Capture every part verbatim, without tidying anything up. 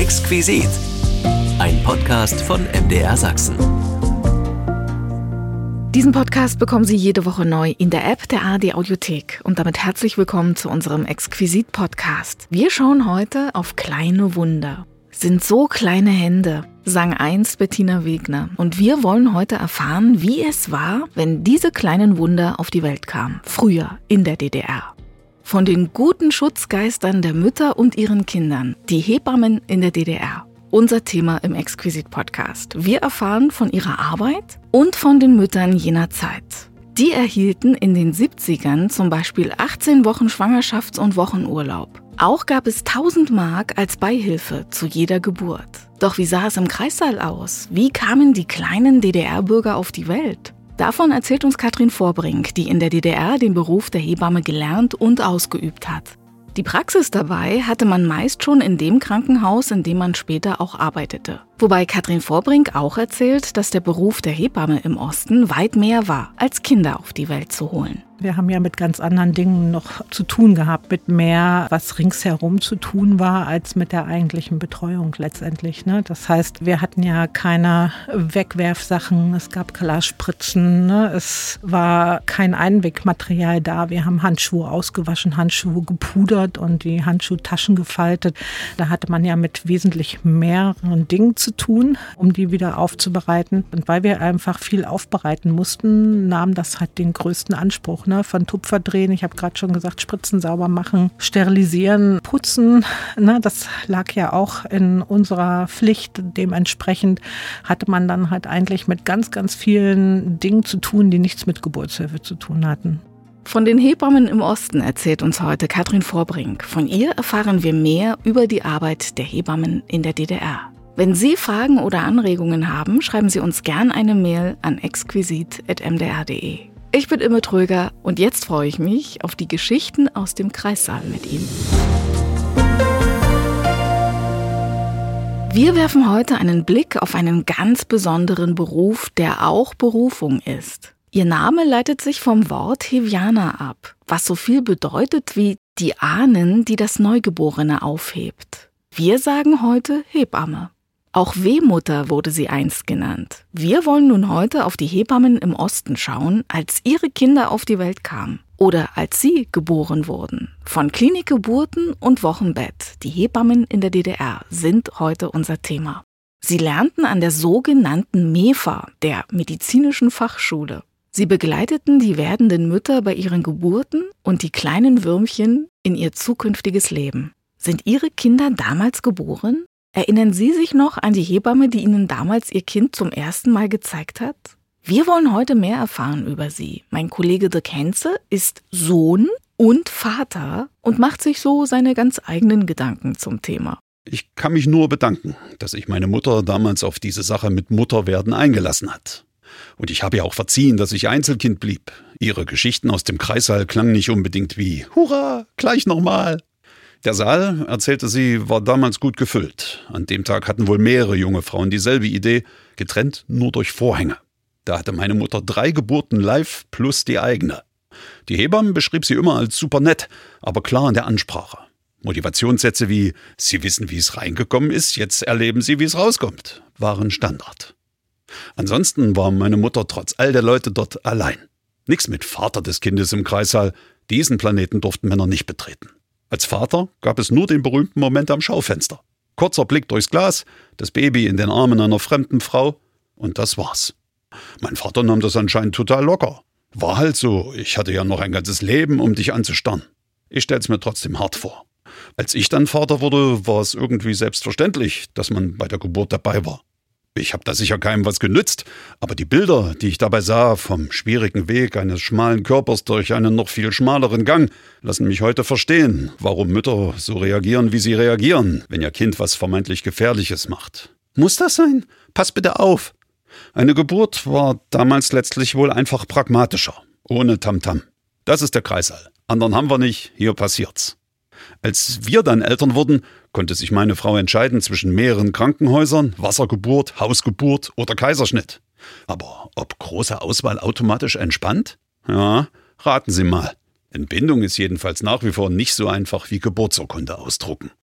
Exquisit. Ein Podcast von M D R Sachsen. Diesen Podcast bekommen Sie jede Woche neu in der App der A R D Audiothek. Und damit herzlich willkommen zu unserem Exquisit-Podcast. Wir schauen heute auf kleine Wunder. Sind so kleine Hände, sang einst Bettina Wegner. Und wir wollen heute erfahren, wie es war, wenn diese kleinen Wunder auf die Welt kamen. Früher in der D D R. Von den guten Schutzgeistern der Mütter und ihren Kindern, die Hebammen in der D D R. Unser Thema im Exquisit-Podcast. Wir erfahren von ihrer Arbeit und von den Müttern jener Zeit. Die erhielten in den siebzigern zum Beispiel achtzehn Wochen Schwangerschafts- und Wochenurlaub. Auch gab es tausend Mark als Beihilfe zu jeder Geburt. Doch wie sah es im Kreissaal aus? Wie kamen die kleinen D D R-Bürger auf die Welt? Davon erzählt uns Katrin Vorbrink, die in der D D R den Beruf der Hebamme gelernt und ausgeübt hat. Die Praxis dabei hatte man meist schon in dem Krankenhaus, in dem man später auch arbeitete. Wobei Katrin Vorbrink auch erzählt, dass der Beruf der Hebamme im Osten weit mehr war, als Kinder auf die Welt zu holen. Wir haben ja mit ganz anderen Dingen noch zu tun gehabt, mit mehr, was ringsherum zu tun war, als mit der eigentlichen Betreuung letztendlich. Ne? Das heißt, wir hatten ja keine Wegwerfsachen, es gab Kalarspritzen, ne? Es war kein Einwegmaterial da. Wir haben Handschuhe ausgewaschen, Handschuhe gepudert und die Handschuhtaschen gefaltet. Da hatte man ja mit wesentlich mehreren Dingen zu tun, um die wieder aufzubereiten. Und weil wir einfach viel aufbereiten mussten, nahm das halt den größten Anspruch. Ne, von Tupfer drehen, ich habe gerade schon gesagt, Spritzen sauber machen, sterilisieren, putzen. Ne, das lag ja auch in unserer Pflicht. Dementsprechend hatte man dann halt eigentlich mit ganz, ganz vielen Dingen zu tun, die nichts mit Geburtshilfe zu tun hatten. Von den Hebammen im Osten erzählt uns heute Katrin Vorbrink. Von ihr erfahren wir mehr über die Arbeit der Hebammen in der D D R. Wenn Sie Fragen oder Anregungen haben, schreiben Sie uns gern eine Mail an exquisit at m d r punkt d e. Ich bin Imme Tröger und jetzt freue ich mich auf die Geschichten aus dem Kreissaal mit Ihnen. Wir werfen heute einen Blick auf einen ganz besonderen Beruf, der auch Berufung ist. Ihr Name leitet sich vom Wort Heviana ab, was so viel bedeutet wie die Ahnen, die das Neugeborene aufhebt. Wir sagen heute Hebamme. Auch Wehmutter wurde sie einst genannt. Wir wollen nun heute auf die Hebammen im Osten schauen, als ihre Kinder auf die Welt kamen oder als sie geboren wurden. Von Klinikgeburten und Wochenbett, die Hebammen in der D D R, sind heute unser Thema. Sie lernten an der sogenannten MEFA, der medizinischen Fachschule. Sie begleiteten die werdenden Mütter bei ihren Geburten und die kleinen Würmchen in ihr zukünftiges Leben. Sind Ihre Kinder damals geboren? Erinnern Sie sich noch an die Hebamme, die Ihnen damals Ihr Kind zum ersten Mal gezeigt hat? Wir wollen heute mehr erfahren über sie. Mein Kollege Dirk Henze ist Sohn und Vater und macht sich so seine ganz eigenen Gedanken zum Thema. Ich kann mich nur bedanken, dass sich meine Mutter damals auf diese Sache mit Mutterwerden eingelassen hat. Und ich habe ihr auch verziehen, dass ich Einzelkind blieb. Ihre Geschichten aus dem Kreissaal klangen nicht unbedingt wie »Hurra, gleich nochmal«. Der Saal, erzählte sie, war damals gut gefüllt. An dem Tag hatten wohl mehrere junge Frauen dieselbe Idee, getrennt nur durch Vorhänge. Da hatte meine Mutter drei Geburten live plus die eigene. Die Hebamme beschrieb sie immer als super nett, aber klar in der Ansprache. Motivationssätze wie »Sie wissen, wie es reingekommen ist, jetzt erleben Sie, wie es rauskommt« waren Standard. Ansonsten war meine Mutter trotz all der Leute dort allein. Nix mit Vater des Kindes im Kreissaal, diesen Planeten durften Männer nicht betreten. Als Vater gab es nur den berühmten Moment am Schaufenster. Kurzer Blick durchs Glas, das Baby in den Armen einer fremden Frau und das war's. Mein Vater nahm das anscheinend total locker. War halt so, ich hatte ja noch ein ganzes Leben, um dich anzustarren. Ich stell's mir trotzdem hart vor. Als ich dann Vater wurde, war es irgendwie selbstverständlich, dass man bei der Geburt dabei war. Ich habe da sicher keinem was genützt, aber die Bilder, die ich dabei sah, vom schwierigen Weg eines schmalen Körpers durch einen noch viel schmaleren Gang, lassen mich heute verstehen, warum Mütter so reagieren, wie sie reagieren, wenn ihr Kind was vermeintlich Gefährliches macht. Muss das sein? Pass bitte auf! Eine Geburt war damals letztlich wohl einfach pragmatischer, ohne Tamtam. Das ist der Kreissaal. Anderen haben wir nicht, hier passiert's. Als wir dann Eltern wurden, konnte sich meine Frau entscheiden zwischen mehreren Krankenhäusern, Wassergeburt, Hausgeburt oder Kaiserschnitt. Aber ob große Auswahl automatisch entspannt? Ja, raten Sie mal. Entbindung ist jedenfalls nach wie vor nicht so einfach wie Geburtsurkunde ausdrucken.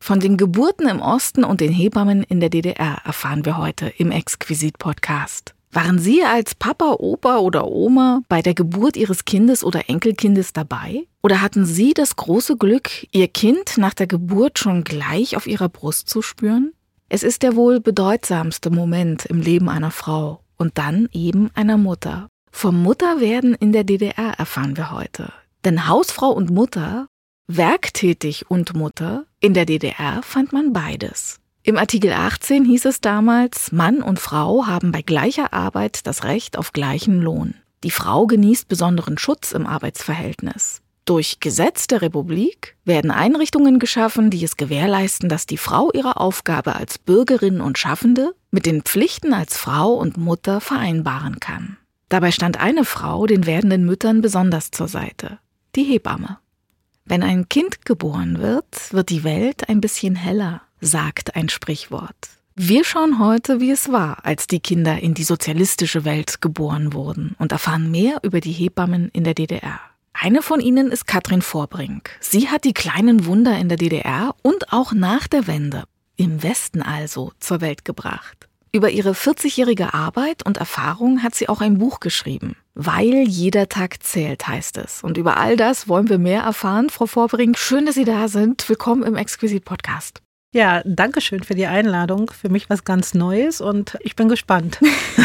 Von den Geburten im Osten und den Hebammen in der D D R erfahren wir heute im Exquisit-Podcast. Waren Sie als Papa, Opa oder Oma bei der Geburt Ihres Kindes oder Enkelkindes dabei? Oder hatten Sie das große Glück, Ihr Kind nach der Geburt schon gleich auf Ihrer Brust zu spüren? Es ist der wohl bedeutsamste Moment im Leben einer Frau und dann eben einer Mutter. Vom Mutterwerden in der D D R erfahren wir heute. Denn Hausfrau und Mutter, werktätig und Mutter, in der D D R fand man beides. Im Artikel achtzehn hieß es damals, Mann und Frau haben bei gleicher Arbeit das Recht auf gleichen Lohn. Die Frau genießt besonderen Schutz im Arbeitsverhältnis. Durch Gesetz der Republik werden Einrichtungen geschaffen, die es gewährleisten, dass die Frau ihre Aufgabe als Bürgerin und Schaffende mit den Pflichten als Frau und Mutter vereinbaren kann. Dabei stand eine Frau den werdenden Müttern besonders zur Seite, die Hebamme. Wenn ein Kind geboren wird, wird die Welt ein bisschen heller, sagt ein Sprichwort. Wir schauen heute, wie es war, als die Kinder in die sozialistische Welt geboren wurden und erfahren mehr über die Hebammen in der D D R. Eine von ihnen ist Katrin Vorbrink. Sie hat die kleinen Wunder in der D D R und auch nach der Wende, im Westen also, zur Welt gebracht. Über ihre vierzigjährige Arbeit und Erfahrung hat sie auch ein Buch geschrieben. Weil jeder Tag zählt, heißt es. Und über all das wollen wir mehr erfahren. Frau Vorbrink, schön, dass Sie da sind. Willkommen im Exquisit-Podcast. Ja, danke schön für die Einladung. Für mich was ganz Neues und ich bin gespannt,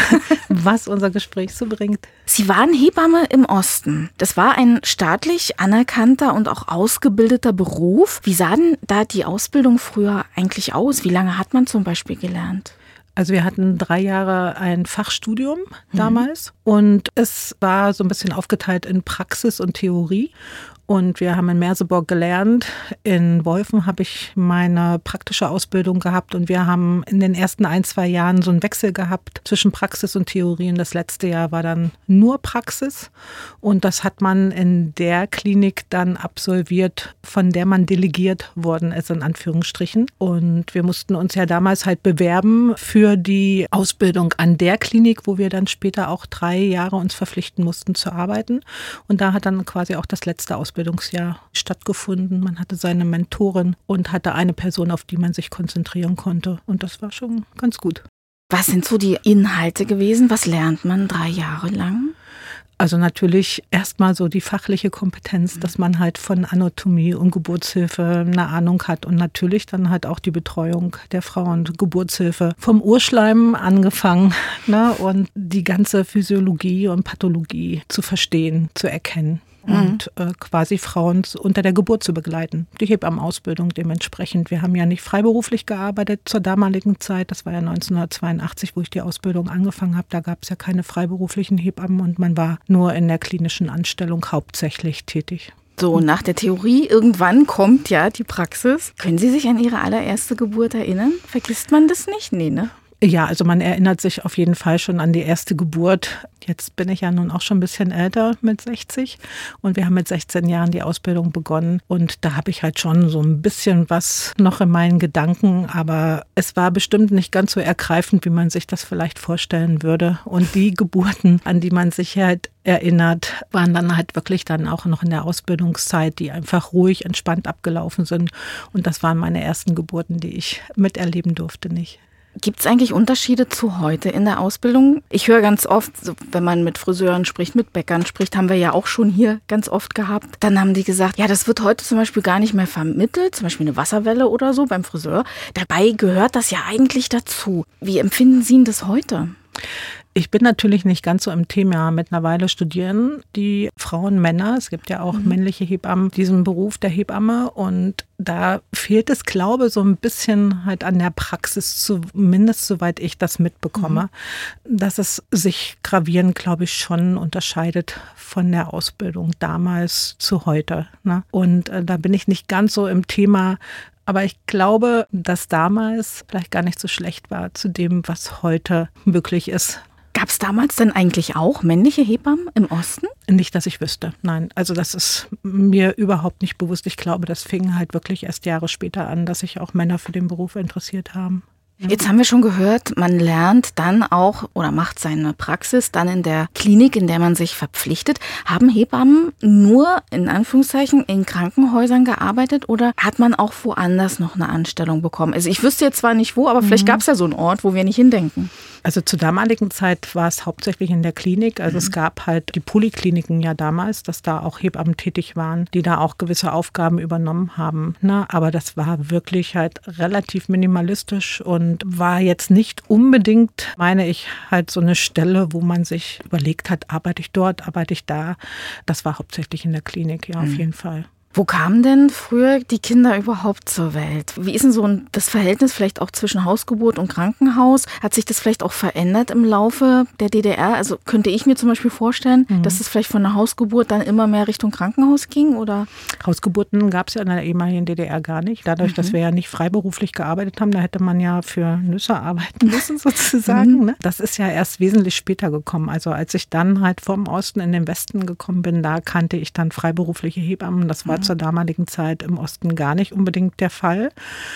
was unser Gespräch so bringt. Sie waren Hebamme im Osten. Das war ein staatlich anerkannter und auch ausgebildeter Beruf. Wie sah denn da die Ausbildung früher eigentlich aus? Wie lange hat man zum Beispiel gelernt? Also wir hatten drei Jahre ein Fachstudium damals mhm. und es war so ein bisschen aufgeteilt in Praxis und Theorie. Und wir haben in Merseburg gelernt. In Wolfen habe ich meine praktische Ausbildung gehabt und wir haben in den ersten ein, zwei Jahren so einen Wechsel gehabt zwischen Praxis und Theorie. Und das letzte Jahr war dann nur Praxis. Und das hat man in der Klinik dann absolviert, von der man delegiert worden ist, in Anführungsstrichen. Und wir mussten uns ja damals halt bewerben für die Ausbildung an der Klinik, wo wir dann später auch drei Jahre uns verpflichten mussten zu arbeiten. Und da hat dann quasi auch das letzte Ausbildungsjahr stattgefunden. Man hatte seine Mentorin und hatte eine Person, auf die man sich konzentrieren konnte. Und das war schon ganz gut. Was sind so die Inhalte gewesen? Was lernt man drei Jahre lang? Also natürlich erstmal so die fachliche Kompetenz, dass man halt von Anatomie und Geburtshilfe eine Ahnung hat und natürlich dann halt auch die Betreuung der Frau und Geburtshilfe vom Urschleim angefangen, ne, und die ganze Physiologie und Pathologie zu verstehen, zu erkennen. Und äh, quasi Frauen unter der Geburt zu begleiten. Die Hebammenausbildung dementsprechend. Wir haben ja nicht freiberuflich gearbeitet zur damaligen Zeit. Das war ja neunzehnhundertzweiundachtzig, wo ich die Ausbildung angefangen habe. Da gab es ja keine freiberuflichen Hebammen und man war nur in der klinischen Anstellung hauptsächlich tätig. So, nach der Theorie, irgendwann kommt ja die Praxis. Können Sie sich an Ihre allererste Geburt erinnern? Vergisst man das nicht? Nee, ne? Ja, also man erinnert sich auf jeden Fall schon an die erste Geburt. Jetzt bin ich ja nun auch schon ein bisschen älter mit sechzig und wir haben mit sechzehn Jahren die Ausbildung begonnen und da habe ich halt schon so ein bisschen was noch in meinen Gedanken, aber es war bestimmt nicht ganz so ergreifend, wie man sich das vielleicht vorstellen würde. Und die Geburten, an die man sich halt erinnert, waren dann halt wirklich dann auch noch in der Ausbildungszeit, die einfach ruhig, entspannt abgelaufen sind und das waren meine ersten Geburten, die ich miterleben durfte, nicht. Gibt es eigentlich Unterschiede zu heute in der Ausbildung? Ich höre ganz oft, wenn man mit Friseuren spricht, mit Bäckern spricht, haben wir ja auch schon hier ganz oft gehabt. Dann haben die gesagt, ja, das wird heute zum Beispiel gar nicht mehr vermittelt, zum Beispiel eine Wasserwelle oder so beim Friseur. Dabei gehört das ja eigentlich dazu. Wie empfinden Sie das heute? Ich bin natürlich nicht ganz so im Thema. Mittlerweile studieren die Frauen, Männer. Es gibt ja auch mhm. männliche Hebammen, diesen Beruf der Hebamme. Und da fehlt es, glaube ich, so ein bisschen halt an der Praxis, zumindest soweit ich das mitbekomme, mhm. dass es sich gravierend, glaube ich, schon unterscheidet von der Ausbildung damals zu heute. Ne? Und äh, da bin ich nicht ganz so im Thema. Aber ich glaube, dass damals vielleicht gar nicht so schlecht war zu dem, was heute möglich ist. Gab es damals denn eigentlich auch männliche Hebammen im Osten? Nicht, dass ich wüsste, nein. Also das ist mir überhaupt nicht bewusst. Ich glaube, das fing halt wirklich erst Jahre später an, dass sich auch Männer für den Beruf interessiert haben. Jetzt haben wir schon gehört, man lernt dann auch oder macht seine Praxis dann in der Klinik, in der man sich verpflichtet. Haben Hebammen nur in Anführungszeichen in Krankenhäusern gearbeitet oder hat man auch woanders noch eine Anstellung bekommen? Also ich wüsste jetzt zwar nicht wo, aber vielleicht gab es ja so einen Ort, wo wir nicht hindenken. Also zur damaligen Zeit war es hauptsächlich in der Klinik. Also mhm. es gab halt die Polikliniken ja damals, dass da auch Hebammen tätig waren, die da auch gewisse Aufgaben übernommen haben. Ne? Aber das war wirklich halt relativ minimalistisch und war jetzt nicht unbedingt, meine ich, halt so eine Stelle, wo man sich überlegt hat, arbeite ich dort, arbeite ich da. Das war hauptsächlich in der Klinik, ja, mhm. auf jeden Fall. Wo kamen denn früher die Kinder überhaupt zur Welt? Wie ist denn so das Verhältnis vielleicht auch zwischen Hausgeburt und Krankenhaus? Hat sich das vielleicht auch verändert im Laufe der D D R? Also könnte ich mir zum Beispiel vorstellen, mhm. dass es vielleicht von der Hausgeburt dann immer mehr Richtung Krankenhaus ging? Oder? Hausgeburten gab es ja in der ehemaligen D D R gar nicht. Dadurch, mhm. dass wir ja nicht freiberuflich gearbeitet haben, da hätte man ja für Nüsse arbeiten müssen sozusagen. Mhm. Ne? Das ist ja erst wesentlich später gekommen. Also als ich dann halt vom Osten in den Westen gekommen bin, da kannte ich dann freiberufliche Hebammen. Das war zur damaligen Zeit im Osten gar nicht unbedingt der Fall.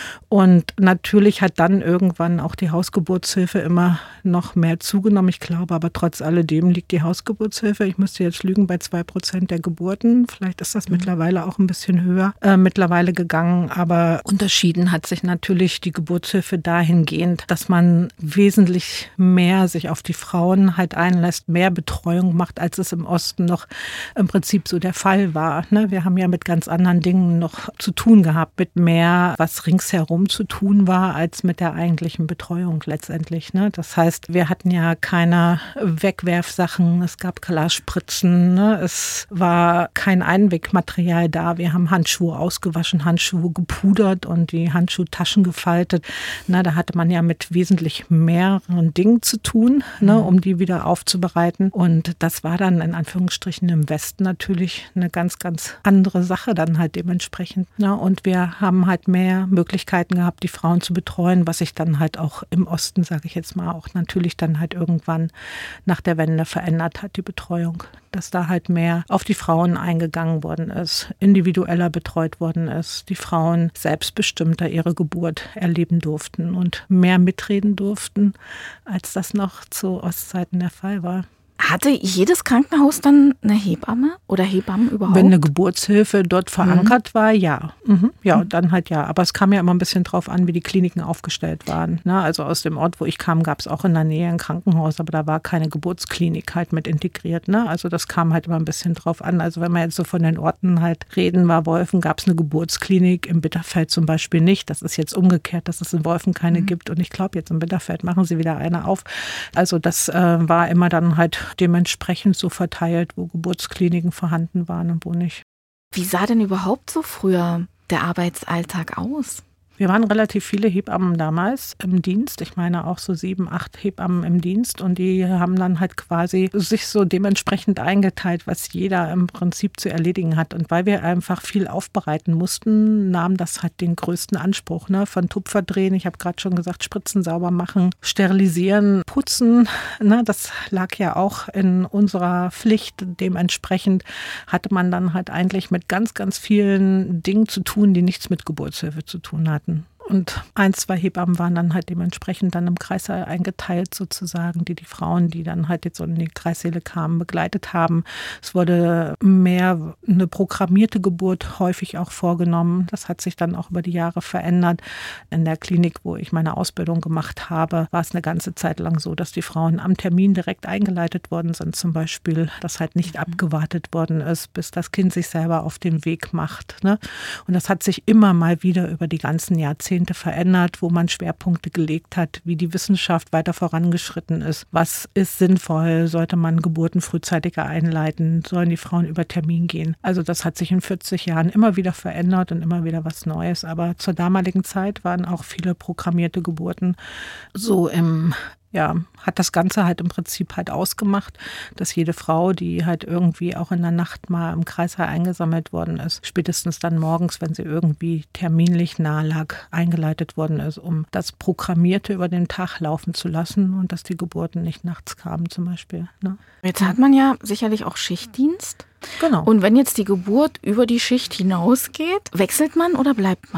Und natürlich hat dann irgendwann auch die Hausgeburtshilfe immer noch mehr zugenommen. Ich glaube aber trotz alledem liegt die Hausgeburtshilfe, ich müsste jetzt lügen, bei zwei Prozent der Geburten. Vielleicht ist das mhm. mittlerweile auch ein bisschen höher äh, mittlerweile gegangen. Aber unterschieden hat sich natürlich die Geburtshilfe dahingehend, dass man wesentlich mehr sich auf die Frauen halt einlässt, mehr Betreuung macht, als es im Osten noch im Prinzip so der Fall war. Ne? Wir haben ja mit ganz anderen Dingen noch zu tun gehabt, mit mehr, was ringsherum zu tun war, als mit der eigentlichen Betreuung letztendlich. Ne? Das heißt, wir hatten ja keine Wegwerfsachen, es gab Kalarspritzen, ne? Es war kein Einwegmaterial da. Wir haben Handschuhe ausgewaschen, Handschuhe gepudert und die Handschuhtaschen gefaltet. Na, da hatte man ja mit wesentlich mehreren Dingen zu tun, mhm. ne, um die wieder aufzubereiten. Und das war dann in Anführungsstrichen im Westen natürlich eine ganz, ganz andere Sache dann halt dementsprechend. Ne? Und wir haben halt mehr Möglichkeiten gehabt, die Frauen zu betreuen, was sich dann halt auch im Osten, sage ich jetzt mal, auch natürlich dann halt irgendwann nach der Wende verändert hat, die Betreuung. Dass da halt mehr auf die Frauen eingegangen worden ist, individueller betreut worden ist, die Frauen selbstbestimmter ihre Geburt erleben durften und mehr mitreden durften, als das noch zu Ostzeiten der Fall war. Hatte jedes Krankenhaus dann eine Hebamme oder Hebammen überhaupt? Wenn eine Geburtshilfe dort verankert mhm. war, ja. Mhm. Ja, mhm. dann halt ja. Aber es kam ja immer ein bisschen drauf an, wie die Kliniken aufgestellt waren. Ne? Also aus dem Ort, wo ich kam, gab es auch in der Nähe ein Krankenhaus, aber da war keine Geburtsklinik halt mit integriert. Ne? Also das kam halt immer ein bisschen drauf an. Also wenn wir jetzt so von den Orten halt reden, war Wolfen, gab es eine Geburtsklinik, im Bitterfeld zum Beispiel nicht. Das ist jetzt umgekehrt, dass es in Wolfen keine mhm. gibt. Und ich glaube, jetzt im Bitterfeld machen sie wieder eine auf. Also das äh, war immer dann halt dementsprechend so verteilt, wo Geburtskliniken vorhanden waren und wo nicht. Wie sah denn überhaupt so früher der Arbeitsalltag aus? Wir waren relativ viele Hebammen damals im Dienst. Ich meine auch so sieben, acht Hebammen im Dienst. Und die haben dann halt quasi sich so dementsprechend eingeteilt, was jeder im Prinzip zu erledigen hat. Und weil wir einfach viel aufbereiten mussten, nahm das halt den größten Anspruch. Ne? Von Tupfer drehen, ich habe gerade schon gesagt, Spritzen sauber machen, sterilisieren, putzen. Ne? Das lag ja auch in unserer Pflicht. Dementsprechend hatte man dann halt eigentlich mit ganz, ganz vielen Dingen zu tun, die nichts mit Geburtshilfe zu tun hatten. Und ein, zwei Hebammen waren dann halt dementsprechend dann im Kreissaal eingeteilt sozusagen, die die Frauen, die dann halt jetzt so in die Kreissäle kamen, begleitet haben. Es wurde mehr eine programmierte Geburt häufig auch vorgenommen. Das hat sich dann auch über die Jahre verändert. In der Klinik, wo ich meine Ausbildung gemacht habe, war es eine ganze Zeit lang so, dass die Frauen am Termin direkt eingeleitet worden sind zum Beispiel, dass halt nicht abgewartet worden ist, bis das Kind sich selber auf den Weg macht. Ne? Und das hat sich immer mal wieder über die ganzen Jahrzehnte verändert, wo man Schwerpunkte gelegt hat, wie die Wissenschaft weiter vorangeschritten ist. Was ist sinnvoll? Sollte man Geburten frühzeitiger einleiten? Sollen die Frauen über Termin gehen? Also das hat sich in vierzig Jahren immer wieder verändert und immer wieder was Neues. Aber zur damaligen Zeit waren auch viele programmierte Geburten so im Ja, hat das Ganze halt im Prinzip halt ausgemacht, dass jede Frau, die halt irgendwie auch in der Nacht mal im Kreissaal eingesammelt worden ist, spätestens dann morgens, wenn sie irgendwie terminlich nahe lag, eingeleitet worden ist, um das Programmierte über den Tag laufen zu lassen und dass die Geburten nicht nachts kamen zum Beispiel. Ne? Jetzt hat man ja sicherlich auch Schichtdienst. Genau. Und wenn jetzt die Geburt über die Schicht hinausgeht, wechselt man oder bleibt man?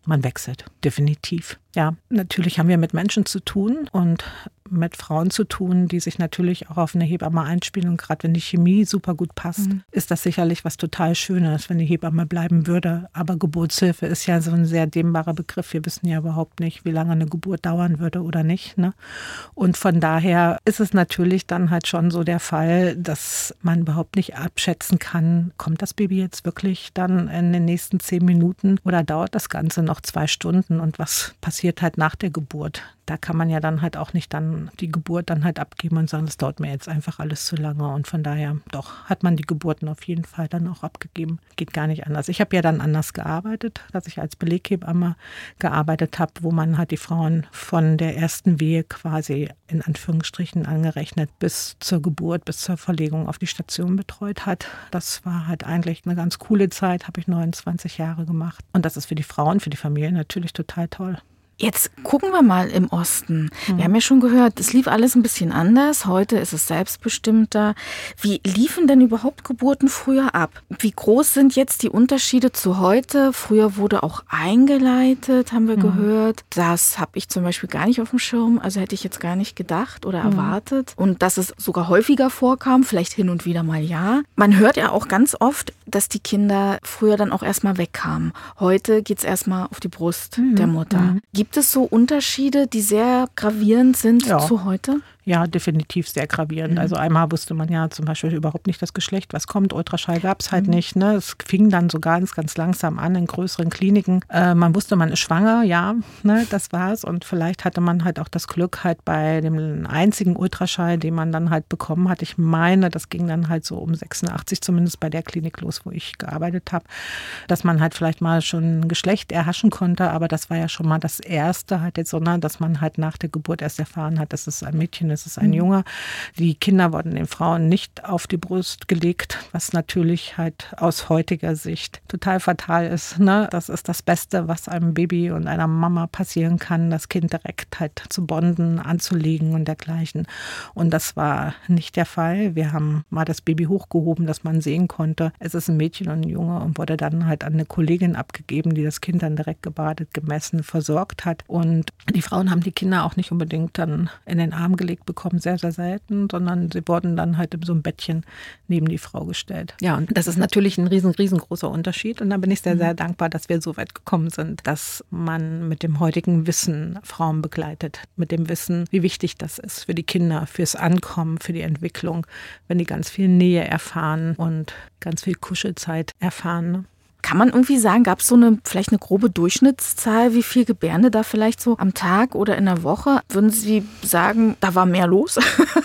Man wechselt, definitiv. Ja, natürlich haben wir mit Menschen zu tun und mit Frauen zu tun, die sich natürlich auch auf eine Hebamme einspielen. Und gerade wenn die Chemie super gut passt, mhm. ist das sicherlich was total Schönes, wenn die Hebamme bleiben würde. Aber Geburtshilfe ist ja so ein sehr dehnbarer Begriff. Wir wissen ja überhaupt nicht, wie lange eine Geburt dauern würde oder nicht. Ne? Und von daher ist es natürlich dann halt schon so der Fall, dass man überhaupt nicht abschätzen kann, kommt das Baby jetzt wirklich dann in den nächsten zehn Minuten oder dauert das Ganze noch zwei Stunden und was passiert halt nach der Geburt? Da kann man ja dann halt auch nicht dann die Geburt dann halt abgeben und sagen, das dauert mir jetzt einfach alles zu lange. Und von daher, doch, hat man die Geburten auf jeden Fall dann auch abgegeben. Geht gar nicht anders. Ich habe ja dann anders gearbeitet, dass ich als Beleghebamme gearbeitet habe, wo man halt die Frauen von der ersten Wehe quasi in Anführungsstrichen angerechnet bis zur Geburt, bis zur Verlegung auf die Station betreut hat. Das war halt eigentlich eine ganz coole Zeit, habe ich neunundzwanzig Jahre gemacht. Und das ist für die Frauen, für die Familie natürlich total toll. Jetzt gucken wir mal im Osten. Wir mhm. haben ja schon gehört, es lief alles ein bisschen anders. Heute ist es selbstbestimmter. Wie liefen denn überhaupt Geburten früher ab? Wie groß sind jetzt die Unterschiede zu heute? Früher wurde auch eingeleitet, haben wir mhm. gehört. Das habe ich zum Beispiel gar nicht auf dem Schirm. Also hätte ich jetzt gar nicht gedacht oder mhm. erwartet. Und dass es sogar häufiger vorkam, vielleicht hin und wieder mal ja. Man hört ja auch ganz oft, dass die Kinder früher dann auch erstmal wegkamen. Heute geht es erstmal auf die Brust mhm. der Mutter. Mhm. Gibt es so Unterschiede, die sehr gravierend sind ja. zu heute? Ja, definitiv sehr gravierend. Mhm. Also einmal wusste man ja zum Beispiel überhaupt nicht das Geschlecht, was kommt. Ultraschall gab es halt mhm. nicht. Ne? Es fing dann so ganz, ganz langsam an in größeren Kliniken. Äh, man wusste, man ist schwanger, ja, ne, das war's. Und vielleicht hatte man halt auch das Glück halt bei dem einzigen Ultraschall, den man dann halt bekommen hat. Ich meine, das ging dann halt so um sechsundachtzig zumindest bei der Klinik los, wo ich gearbeitet habe, dass man halt vielleicht mal schon ein Geschlecht erhaschen konnte. Aber das war ja schon mal das Erste halt jetzt, sondern dass man halt nach der Geburt erst erfahren hat, dass es ein Mädchen es ist ein Junge. Die Kinder wurden den Frauen nicht auf die Brust gelegt, was natürlich halt aus heutiger Sicht total fatal ist. Ne? Das ist das Beste, was einem Baby und einer Mama passieren kann, das Kind direkt halt zu bonden, anzulegen und dergleichen. Und das war nicht der Fall. Wir haben mal das Baby hochgehoben, dass man sehen konnte, es ist ein Mädchen und ein Junge und wurde dann halt an eine Kollegin abgegeben, die das Kind dann direkt gebadet, gemessen, versorgt hat. Und die Frauen haben die Kinder auch nicht unbedingt dann in den Arm gelegt bekommen, sehr, sehr selten, sondern sie wurden dann halt in so einem Bettchen neben die Frau gestellt. Ja, und das ist natürlich ein riesen, riesengroßer Unterschied. Und da bin ich sehr, sehr dankbar, dass wir so weit gekommen sind, dass man mit dem heutigen Wissen Frauen begleitet. Mit dem Wissen, wie wichtig das ist für die Kinder, fürs Ankommen, für die Entwicklung, wenn die ganz viel Nähe erfahren und ganz viel Kuschelzeit erfahren. Kann man irgendwie sagen, gab es so eine, vielleicht eine grobe Durchschnittszahl, wie viel Gebärende da vielleicht so am Tag oder in der Woche? Würden Sie sagen, da war mehr los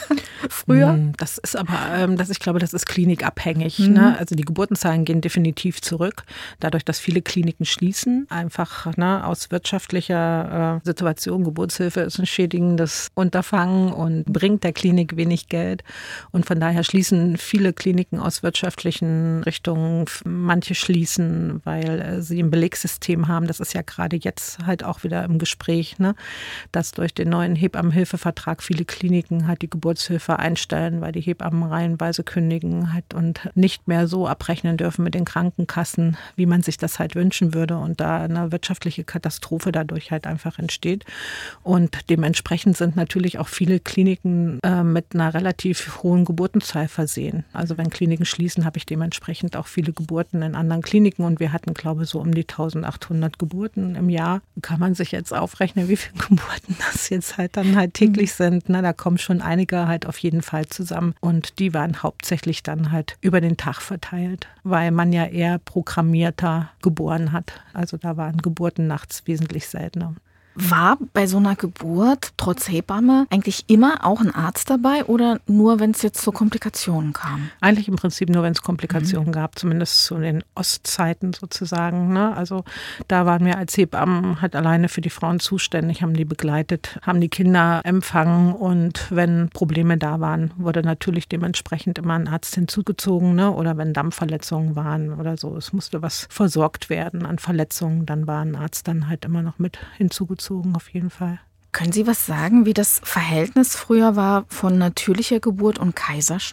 früher? Das ist aber, das, ich glaube, das ist klinikabhängig. Mhm. Ne? Also die Geburtenzahlen gehen definitiv zurück, dadurch, dass viele Kliniken schließen. Einfach ne, aus wirtschaftlicher äh, Situation, Geburtshilfe ist ein schädigendes Unterfangen und bringt der Klinik wenig Geld. Und von daher schließen viele Kliniken aus wirtschaftlichen Richtungen, manche schließen, weil sie ein Belegssystem haben. Das ist ja gerade jetzt halt auch wieder im Gespräch, ne? Dass durch den neuen Hebammenhilfevertrag viele Kliniken halt die Geburtshilfe einstellen, weil die Hebammen reihenweise kündigen halt und nicht mehr so abrechnen dürfen mit den Krankenkassen, wie man sich das halt wünschen würde und da eine wirtschaftliche Katastrophe dadurch halt einfach entsteht. Und dementsprechend sind natürlich auch viele Kliniken äh, mit einer relativ hohen Geburtenzahl versehen. Also wenn Kliniken schließen, habe ich dementsprechend auch viele Geburten in anderen Kliniken und wir hatten, glaube ich, so um die eintausendachthundert Geburten im Jahr. Kann man sich jetzt aufrechnen, wie viele Geburten das jetzt halt dann halt täglich sind. Na, da kommen schon einige halt auf jeden Fall zusammen und die waren hauptsächlich dann halt über den Tag verteilt, weil man ja eher programmierter geboren hat. Also da waren Geburten nachts wesentlich seltener. War bei so einer Geburt trotz Hebamme eigentlich immer auch ein Arzt dabei oder nur, wenn es jetzt zu Komplikationen kam? Eigentlich im Prinzip nur, wenn es Komplikationen mhm. gab, zumindest zu den Ostzeiten sozusagen. Ne? Also da waren wir als Hebammen halt alleine für die Frauen zuständig, haben die begleitet, haben die Kinder empfangen und wenn Probleme da waren, wurde natürlich dementsprechend immer ein Arzt hinzugezogen, ne? Oder wenn Dampfverletzungen waren oder so. Es musste was versorgt werden an Verletzungen, dann war ein Arzt dann halt immer noch mit hinzugezogen. Auf jeden Fall. Können Sie was sagen, wie das Verhältnis früher war von natürlicher Geburt und Kaiserschnitt?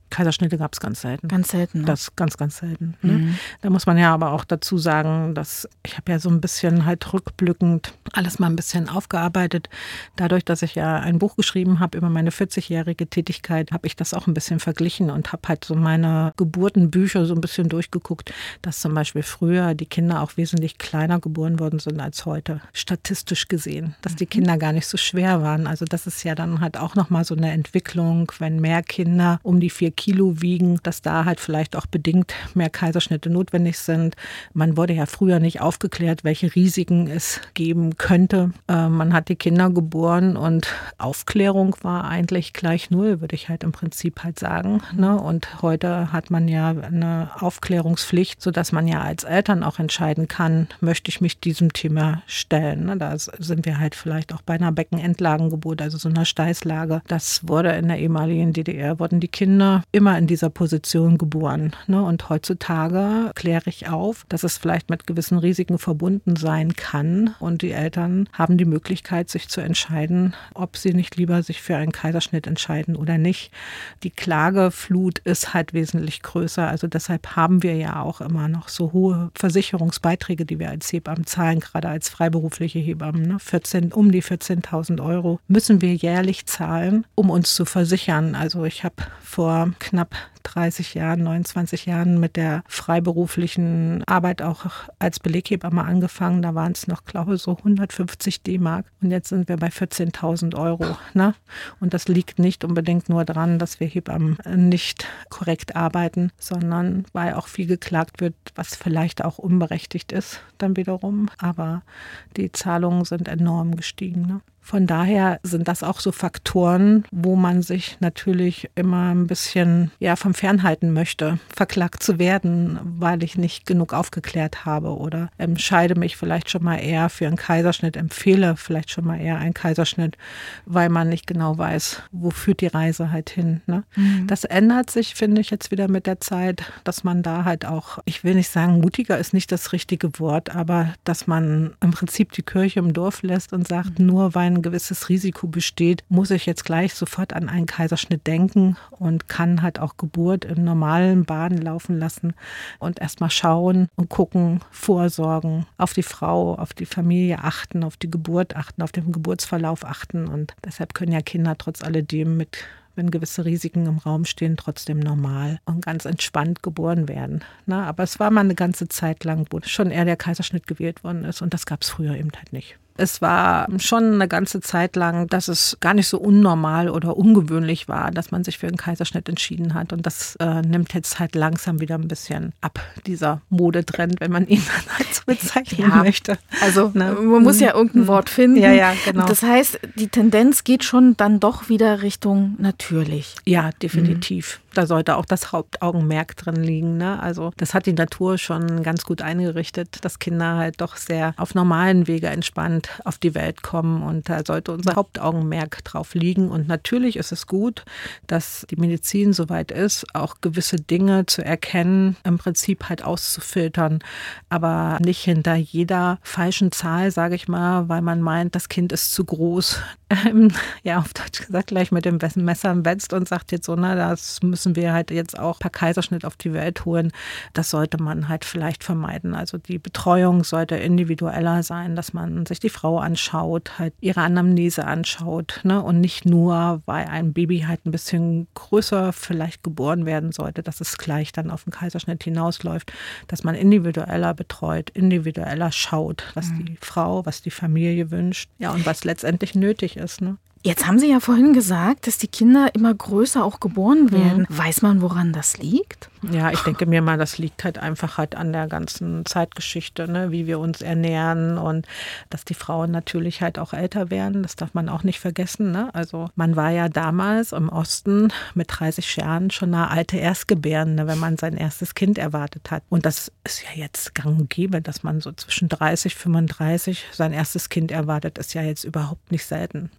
Kaiserschnitte gab es ganz selten. Ganz selten. Ne? Das ganz, ganz selten. Ne? Mhm. Da muss man ja aber auch dazu sagen, dass ich habe ja so ein bisschen halt rückblickend alles mal ein bisschen aufgearbeitet. Dadurch, dass ich ja ein Buch geschrieben habe über meine vierzigjährige Tätigkeit, habe ich das auch ein bisschen verglichen und habe halt so meine Geburtenbücher so ein bisschen durchgeguckt, dass zum Beispiel früher die Kinder auch wesentlich kleiner geboren worden sind als heute, statistisch gesehen. Dass die Kinder gar nicht so schwer waren. Also das ist ja dann halt auch nochmal so eine Entwicklung, wenn mehr Kinder um die vier Kilo wiegen, dass da halt vielleicht auch bedingt mehr Kaiserschnitte notwendig sind. Man wurde ja früher nicht aufgeklärt, welche Risiken es geben könnte. Äh, man hat die Kinder geboren und Aufklärung war eigentlich gleich null, würde ich halt im Prinzip halt sagen. Ne? Und heute hat man ja eine Aufklärungspflicht, sodass man ja als Eltern auch entscheiden kann, möchte ich mich diesem Thema stellen. Ne? Da sind wir halt vielleicht auch bei einer Beckenendlagengeburt, also so einer Steißlage. Das wurde in der ehemaligen D D R, wurden die Kinder immer in dieser Position geboren. Ne? Und heutzutage kläre ich auf, dass es vielleicht mit gewissen Risiken verbunden sein kann. Und die Eltern haben die Möglichkeit, sich zu entscheiden, ob sie nicht lieber sich für einen Kaiserschnitt entscheiden oder nicht. Die Klageflut ist halt wesentlich größer. Also deshalb haben wir ja auch immer noch so hohe Versicherungsbeiträge, die wir als Hebammen zahlen, gerade als freiberufliche Hebammen. Ne? vierzehn, um die vierzehntausend Euro müssen wir jährlich zahlen, um uns zu versichern. Also ich habe vor knapp dreißig Jahren, neunundzwanzig Jahren mit der freiberuflichen Arbeit auch als Beleghebamme angefangen. Da waren es noch, glaube ich, so hundertfünfzig D-Mark. Und jetzt sind wir bei vierzehntausend Euro. Ne? Und das liegt nicht unbedingt nur daran, dass wir Hebammen nicht korrekt arbeiten, sondern weil auch viel geklagt wird, was vielleicht auch unberechtigt ist dann wiederum. Aber die Zahlungen sind enorm gestiegen. Ne? Von daher sind das auch so Faktoren, wo man sich natürlich immer ein bisschen ja, vom Fernhalten möchte, verklagt zu werden, weil ich nicht genug aufgeklärt habe oder entscheide mich vielleicht schon mal eher für einen Kaiserschnitt, empfehle vielleicht schon mal eher einen Kaiserschnitt, weil man nicht genau weiß, wo führt die Reise halt hin. Ne? Mhm. Das ändert sich, finde ich, jetzt wieder mit der Zeit, dass man da halt auch, ich will nicht sagen, mutiger ist nicht das richtige Wort, aber dass man im Prinzip die Kirche im Dorf lässt und sagt, mhm. nur weil ein gewisses Risiko besteht, muss ich jetzt gleich sofort an einen Kaiserschnitt denken und kann halt auch Geburt in normalen Bahnen laufen lassen und erstmal schauen und gucken, vorsorgen, auf die Frau, auf die Familie achten, auf die Geburt achten, auf den Geburtsverlauf achten und deshalb können ja Kinder trotz alledem mit wenn gewisse Risiken im Raum stehen, trotzdem normal und ganz entspannt geboren werden. Na, aber es war mal eine ganze Zeit lang, wo schon eher der Kaiserschnitt gewählt worden ist und das gab es früher eben halt nicht. Es war schon eine ganze Zeit lang, dass es gar nicht so unnormal oder ungewöhnlich war, dass man sich für einen Kaiserschnitt entschieden hat. Und das äh, nimmt jetzt halt langsam wieder ein bisschen ab, dieser Modetrend, wenn man ihn dann halt so bezeichnen ja, möchte. Also ne? Man muss ja irgendein Wort finden. Ja, ja, genau. Das heißt, die Tendenz geht schon dann doch wieder Richtung natürlich. Ja, definitiv. Mhm. Da sollte auch das Hauptaugenmerk drin liegen. Ne? Also das hat die Natur schon ganz gut eingerichtet, dass Kinder halt doch sehr auf normalen Wege entspannt auf die Welt kommen und da sollte unser Hauptaugenmerk drauf liegen. Und natürlich ist es gut, dass die Medizin soweit ist, auch gewisse Dinge zu erkennen, im Prinzip halt auszufiltern, aber nicht hinter jeder falschen Zahl, sage ich mal, weil man meint, das Kind ist zu groß. Ähm, ja, auf Deutsch gesagt, gleich mit dem Messer im Wetzt und sagt jetzt so, na, das müssen wir halt jetzt auch per Kaiserschnitt auf die Welt holen. Das sollte man halt vielleicht vermeiden. Also die Betreuung sollte individueller sein, dass man sich die Frau anschaut, halt ihre Anamnese anschaut, ne? Und nicht nur, weil ein Baby halt ein bisschen größer vielleicht geboren werden sollte, dass es gleich dann auf den Kaiserschnitt hinausläuft, dass man individueller betreut, individueller schaut, was mhm. die Frau, was die Familie wünscht, ja, und was letztendlich nötig ist, ne? Jetzt haben Sie ja vorhin gesagt, dass die Kinder immer größer auch geboren werden. Mhm. Weiß man, woran das liegt? Ja, ich denke mir mal, das liegt halt einfach halt an der ganzen Zeitgeschichte, ne, wie wir uns ernähren und dass die Frauen natürlich halt auch älter werden. Das darf man auch nicht vergessen. Ne? Also man war ja damals im Osten mit dreißig Jahren schon eine alte Erstgebärende, wenn man sein erstes Kind erwartet hat. Und das ist ja jetzt gang und gäbe, dass man so zwischen dreißig, fünfunddreißig sein erstes Kind erwartet, ist ja jetzt überhaupt nicht selten. Das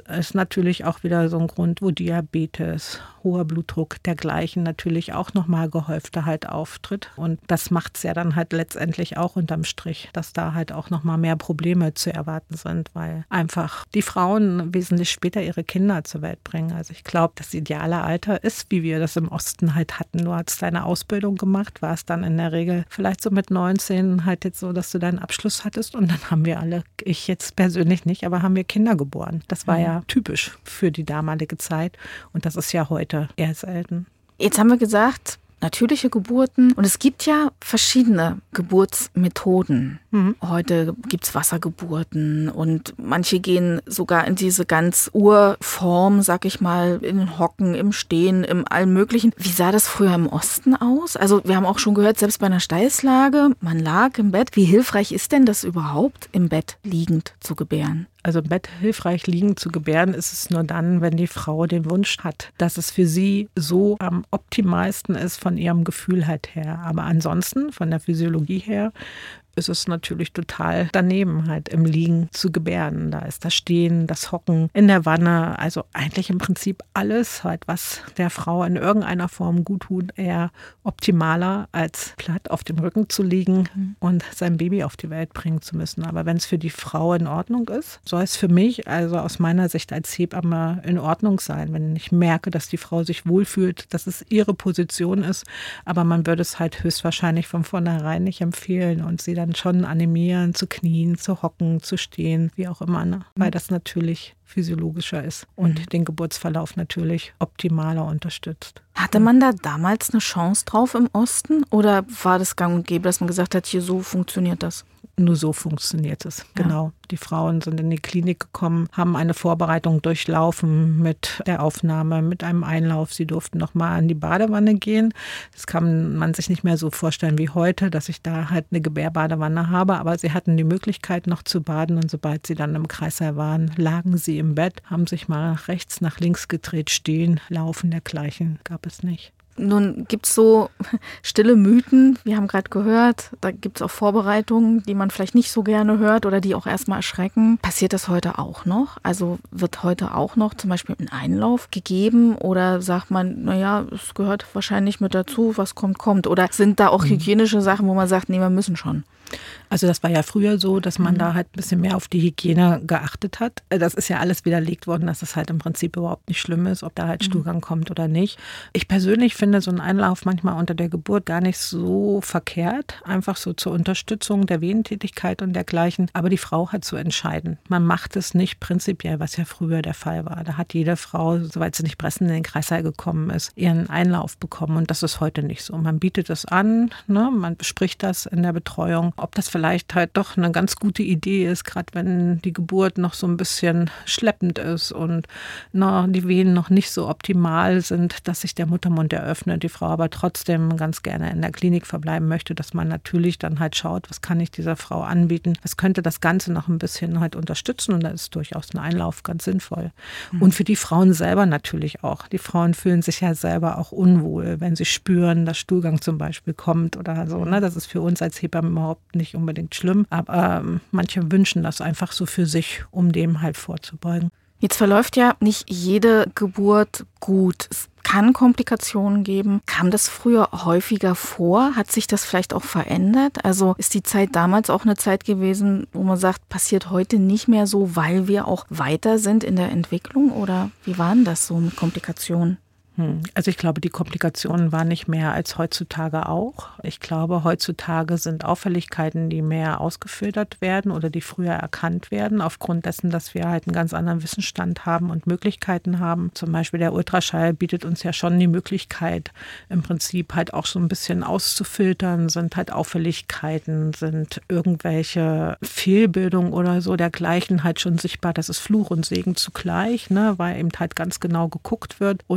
ist natürlich auch wieder so ein Grund, wo Diabetes, hoher Blutdruck, dergleichen natürlich auch nochmal gehäufter halt auftritt. Und das macht es ja dann halt letztendlich auch unterm Strich, dass da halt auch nochmal mehr Probleme zu erwarten sind, weil einfach die Frauen wesentlich später ihre Kinder zur Welt bringen. Also ich glaube, das ideale Alter ist, wie wir das im Osten halt hatten. Du hast deine Ausbildung gemacht, warst dann in der Regel vielleicht so mit neunzehn halt jetzt so, dass du deinen Abschluss hattest und dann haben wir alle, ich jetzt persönlich nicht, aber haben wir Kinder geboren. Das war ja typisch für die damalige Zeit und das ist ja heute eher selten. Jetzt haben wir gesagt, natürliche Geburten. Und es gibt ja verschiedene Geburtsmethoden. Mhm. Heute gibt es Wassergeburten und manche gehen sogar in diese ganz Urform, sag ich mal, in den Hocken, im Stehen, im allem Möglichen. Wie sah das früher im Osten aus? Also wir haben auch schon gehört, selbst bei einer Steißlage, man lag im Bett. Wie hilfreich ist denn das überhaupt, im Bett liegend zu gebären? Also im Bett hilfreich liegend zu gebären ist es nur dann, wenn die Frau den Wunsch hat, dass es für sie so am optimalsten ist von ihrem Gefühl halt her. Aber ansonsten, von der Physiologie her, ist es natürlich total daneben, halt im Liegen zu gebären. Da ist das Stehen, das Hocken in der Wanne, also eigentlich im Prinzip alles, halt, was der Frau in irgendeiner Form gut tut, eher optimaler, als platt auf dem Rücken zu liegen mhm. und sein Baby auf die Welt bringen zu müssen. Aber wenn es für die Frau in Ordnung ist, soll es für mich, also aus meiner Sicht als Hebamme, in Ordnung sein, wenn ich merke, dass die Frau sich wohlfühlt, dass es ihre Position ist, aber man würde es halt höchstwahrscheinlich von vornherein nicht empfehlen und sie dann schon animieren, zu knien, zu hocken, zu stehen, wie auch immer, ne? Weil das natürlich physiologischer ist und mhm. den Geburtsverlauf natürlich optimaler unterstützt. Hatte man da damals eine Chance drauf im Osten oder war das gang und gäbe, dass man gesagt hat, hier so funktioniert das? Nur so funktioniert es, ja. Genau. Die Frauen sind in die Klinik gekommen, haben eine Vorbereitung durchlaufen mit der Aufnahme, mit einem Einlauf. Sie durften noch mal an die Badewanne gehen. Das kann man sich nicht mehr so vorstellen wie heute, dass ich da halt eine Gebärbadewanne habe. Aber sie hatten die Möglichkeit noch zu baden und sobald sie dann im Kreißsaal waren, lagen sie im Bett, haben sich mal nach rechts, nach links gedreht, stehen, laufen, dergleichen gab es nicht. Nun gibt es so stille Mythen, wir haben gerade gehört, da gibt es auch Vorbereitungen, die man vielleicht nicht so gerne hört oder die auch erstmal erschrecken. Passiert das heute auch noch? Also wird heute auch noch zum Beispiel ein Einlauf gegeben oder sagt man, naja, es gehört wahrscheinlich mit dazu, was kommt, kommt? Oder sind da auch hygienische Sachen, wo man sagt, nee, wir müssen schon? Also das war ja früher so, dass man mhm. da halt ein bisschen mehr auf die Hygiene geachtet hat. Das ist ja alles widerlegt worden, dass es halt im Prinzip überhaupt nicht schlimm ist, ob da halt mhm. Stuhlgang kommt oder nicht. Ich persönlich finde so einen Einlauf manchmal unter der Geburt gar nicht so verkehrt. Einfach so zur Unterstützung der Venentätigkeit und dergleichen. Aber die Frau hat zu entscheiden. Man macht es nicht prinzipiell, was ja früher der Fall war. Da hat jede Frau, soweit sie nicht pressend in den Kreißsaal gekommen ist, ihren Einlauf bekommen. Und das ist heute nicht so. Man bietet es an, ne? Man bespricht das in der Betreuung. Ob das vielleicht halt doch eine ganz gute Idee ist, gerade wenn die Geburt noch so ein bisschen schleppend ist und na, die Venen noch nicht so optimal sind, dass sich der Muttermund eröffnet, die Frau aber trotzdem ganz gerne in der Klinik verbleiben möchte, dass man natürlich dann halt schaut, was kann ich dieser Frau anbieten, was könnte das Ganze noch ein bisschen halt unterstützen und da ist durchaus ein Einlauf ganz sinnvoll. Mhm. Und für die Frauen selber natürlich auch. Die Frauen fühlen sich ja selber auch unwohl, wenn sie spüren, dass Stuhlgang zum Beispiel kommt oder so. Ne? Das ist für uns als Hebammen überhaupt nicht unbedingt schlimm, aber ähm, manche wünschen das einfach so für sich, um dem halt vorzubeugen. Jetzt verläuft ja nicht jede Geburt gut. Es kann Komplikationen geben. Kam das früher häufiger vor? Hat sich das vielleicht auch verändert? Also ist die Zeit damals auch eine Zeit gewesen, wo man sagt, passiert heute nicht mehr so, weil wir auch weiter sind in der Entwicklung? Oder wie waren das so mit Komplikationen? Also ich glaube, die Komplikationen waren nicht mehr als heutzutage auch. Ich glaube, heutzutage sind Auffälligkeiten, die mehr ausgefiltert werden oder die früher erkannt werden, aufgrund dessen, dass wir halt einen ganz anderen Wissensstand haben und Möglichkeiten haben. Zum Beispiel der Ultraschall bietet uns ja schon die Möglichkeit, im Prinzip halt auch so ein bisschen auszufiltern, sind halt Auffälligkeiten, sind irgendwelche Fehlbildungen oder so dergleichen halt schon sichtbar. Das ist Fluch und Segen zugleich, ne, weil eben halt ganz genau geguckt wird und viel zu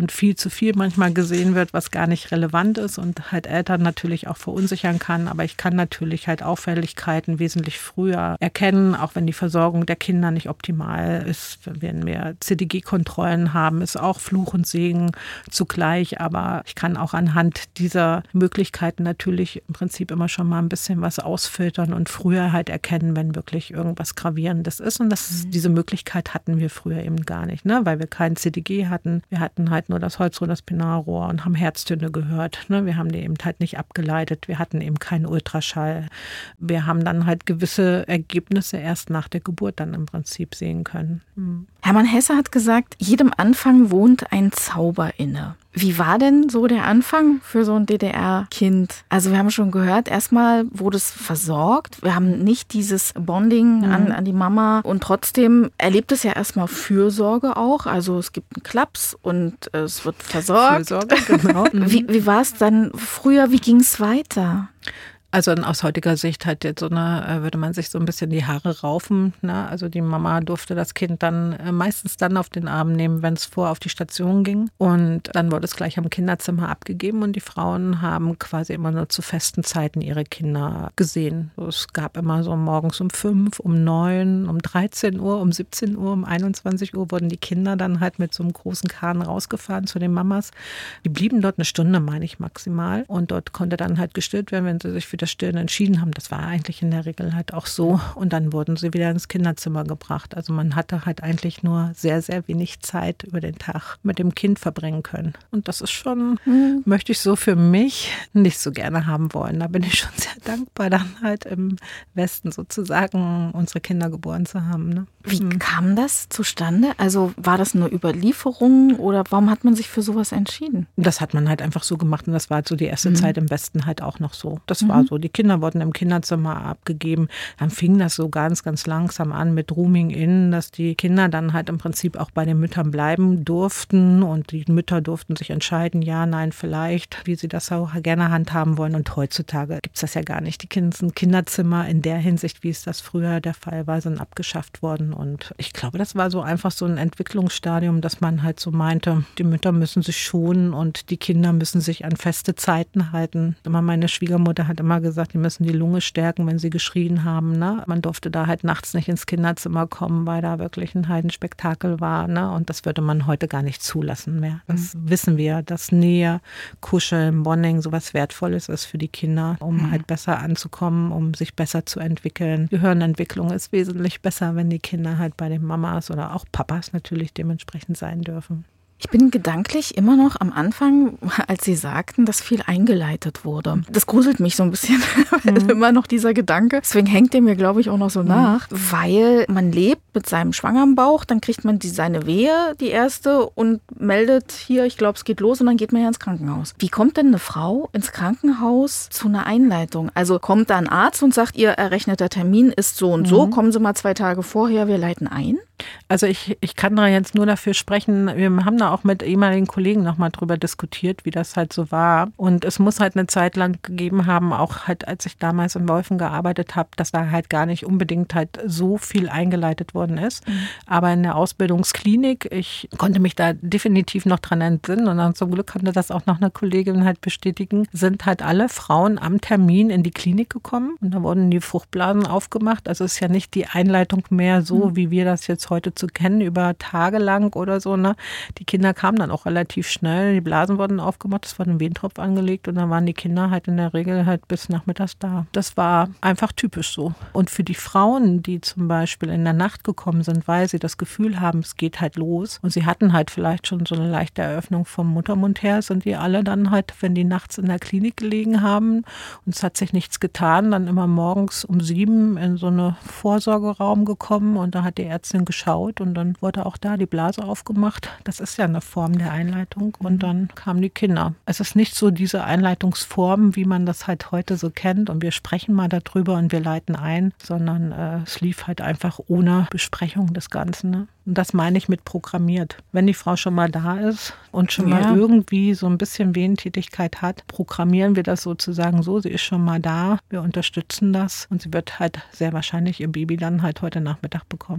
zu viel manchmal gesehen wird, was gar nicht relevant ist und halt Eltern natürlich auch verunsichern kann. Aber ich kann natürlich halt Auffälligkeiten wesentlich früher erkennen, auch wenn die Versorgung der Kinder nicht optimal ist. Wenn wir C D G-Kontrollen haben, ist auch Fluch und Segen zugleich. Aber ich kann auch anhand dieser Möglichkeiten natürlich im Prinzip immer schon mal ein bisschen was ausfiltern und früher halt erkennen, wenn wirklich irgendwas Gravierendes ist. Und das, mhm. diese Möglichkeit hatten wir früher eben gar nicht, ne? Weil wir kein C D G hatten. Wir hatten halt nur das Holzrohr, das Plenarrohr und haben Herztöne gehört. Ne? Wir haben die eben halt nicht abgeleitet. Wir hatten eben keinen Ultraschall. Wir haben dann halt gewisse Ergebnisse erst nach der Geburt dann im Prinzip sehen können. Mhm. Hermann Hesse hat gesagt, jedem Anfang wohnt ein Zauber inne. Wie war denn so der Anfang für so ein D D R-Kind? Also wir haben schon gehört, erstmal wurde es versorgt. Wir haben nicht dieses Bonding mhm. an, an die Mama und trotzdem erlebt es ja erstmal Fürsorge auch. Also es gibt einen Klaps und es wird versorgt. Fürsorge, genau. wie, wie war es dann früher? Wie ging es weiter? Also aus heutiger Sicht halt jetzt so eine, würde man sich so ein bisschen die Haare raufen. Ne? Also die Mama durfte das Kind dann meistens dann auf den Arm nehmen, wenn es vor auf die Station ging. Und dann wurde es gleich am Kinderzimmer abgegeben und die Frauen haben quasi immer nur zu festen Zeiten ihre Kinder gesehen. Es gab immer so morgens um fünf, um neun, um dreizehn Uhr, um siebzehn Uhr, um einundzwanzig Uhr wurden die Kinder dann halt mit so einem großen Kahn rausgefahren zu den Mamas. Die blieben dort eine Stunde, meine ich, maximal. Und dort konnte dann halt gestillt werden, wenn sie sich für das Stillen entschieden haben. Das war eigentlich in der Regel halt auch so. Und dann wurden sie wieder ins Kinderzimmer gebracht. Also man hatte halt eigentlich nur sehr, sehr wenig Zeit über den Tag mit dem Kind verbringen können. Und das ist schon, mhm. möchte ich so für mich nicht so gerne haben wollen. Da bin ich schon sehr dankbar, dann halt im Westen sozusagen unsere Kinder geboren zu haben. Ne? Wie mhm. kam das zustande? Also war das eine Überlieferung oder warum hat man sich für sowas entschieden? Das hat man halt einfach so gemacht und das war halt so die erste mhm. Zeit im Westen halt auch noch so. Das mhm. war so, die Kinder wurden im Kinderzimmer abgegeben. Dann fing das so ganz, ganz langsam an mit Rooming in, dass die Kinder dann halt im Prinzip auch bei den Müttern bleiben durften und die Mütter durften sich entscheiden, ja, nein, vielleicht, wie sie das auch gerne handhaben wollen. Und heutzutage gibt es das ja gar nicht. Die Kinderzimmer in der Hinsicht, wie es das früher der Fall war, sind abgeschafft worden. Und ich glaube, das war so einfach so ein Entwicklungsstadium, dass man halt so meinte, die Mütter müssen sich schonen und die Kinder müssen sich an feste Zeiten halten. Immer meine Schwiegermutter hat immer gesagt, die müssen die Lunge stärken, wenn sie geschrien haben. Ne? Man durfte da halt nachts nicht ins Kinderzimmer kommen, weil da wirklich ein Heidenspektakel war. Ne? Und das würde man heute gar nicht zulassen mehr. Das mhm. wissen wir, dass Nähe, Kuscheln, Bonding sowas Wertvolles ist für die Kinder, um mhm. halt besser anzukommen, um sich besser zu entwickeln. Gehirnentwicklung ist wesentlich besser, wenn die Kinder halt bei den Mamas oder auch Papas natürlich dementsprechend sein dürfen. Ich bin gedanklich immer noch am Anfang, als Sie sagten, dass viel eingeleitet wurde. Das gruselt mich so ein bisschen, mhm. immer noch dieser Gedanke. Deswegen hängt der mir, glaube ich, auch noch so mhm. nach, weil man lebt mit seinem schwangeren Bauch, dann kriegt man die, seine Wehe, die erste, und meldet hier, ich glaube, es geht los, und dann geht man ja ins Krankenhaus. Wie kommt denn eine Frau ins Krankenhaus zu einer Einleitung? Also kommt da ein Arzt und sagt, Ihr errechneter Termin ist so und mhm. so, kommen Sie mal zwei Tage vorher, wir leiten ein? Also ich, ich kann da jetzt nur dafür sprechen, wir haben da auch mit ehemaligen Kollegen nochmal drüber diskutiert, wie das halt so war. Und es muss halt eine Zeit lang gegeben haben, auch halt als ich damals in Wolfen gearbeitet habe, dass da halt gar nicht unbedingt halt so viel eingeleitet worden ist. Mhm. Aber in der Ausbildungsklinik, ich konnte mich da definitiv noch dran entsinnen und dann zum Glück konnte das auch noch eine Kollegin halt bestätigen, sind halt alle Frauen am Termin in die Klinik gekommen und da wurden die Fruchtblasen aufgemacht. Also es ist ja nicht die Einleitung mehr so, mhm. wie wir das jetzt heute zu kennen, über Tage lang oder so. Ne? Die Kinder kamen dann auch relativ schnell, die Blasen wurden aufgemacht, es wurde ein Wehentropf angelegt und dann waren die Kinder halt in der Regel halt bis nachmittags da. Das war einfach typisch so. Und für die Frauen, die zum Beispiel in der Nacht gekommen sind, weil sie das Gefühl haben, es geht halt los und sie hatten halt vielleicht schon so eine leichte Eröffnung vom Muttermund her, sind die alle dann halt, wenn die nachts in der Klinik gelegen haben und es hat sich nichts getan, dann immer morgens um sieben in so einen Vorsorgeraum gekommen und da hat die Ärztin geschaut und dann wurde auch da die Blase aufgemacht. Das ist ja eine Form der Einleitung und dann kamen die Kinder. Es ist nicht so diese Einleitungsform, wie man das halt heute so kennt und wir sprechen mal darüber und wir leiten ein, sondern äh, es lief halt einfach ohne Besprechung des Ganzen. Ne? Und das meine ich mit programmiert. Wenn die Frau schon mal da ist und schon ja. mal irgendwie so ein bisschen Wehentätigkeit hat, programmieren wir das sozusagen so, sie ist schon mal da, wir unterstützen das und sie wird halt sehr wahrscheinlich ihr Baby dann halt heute Nachmittag bekommen.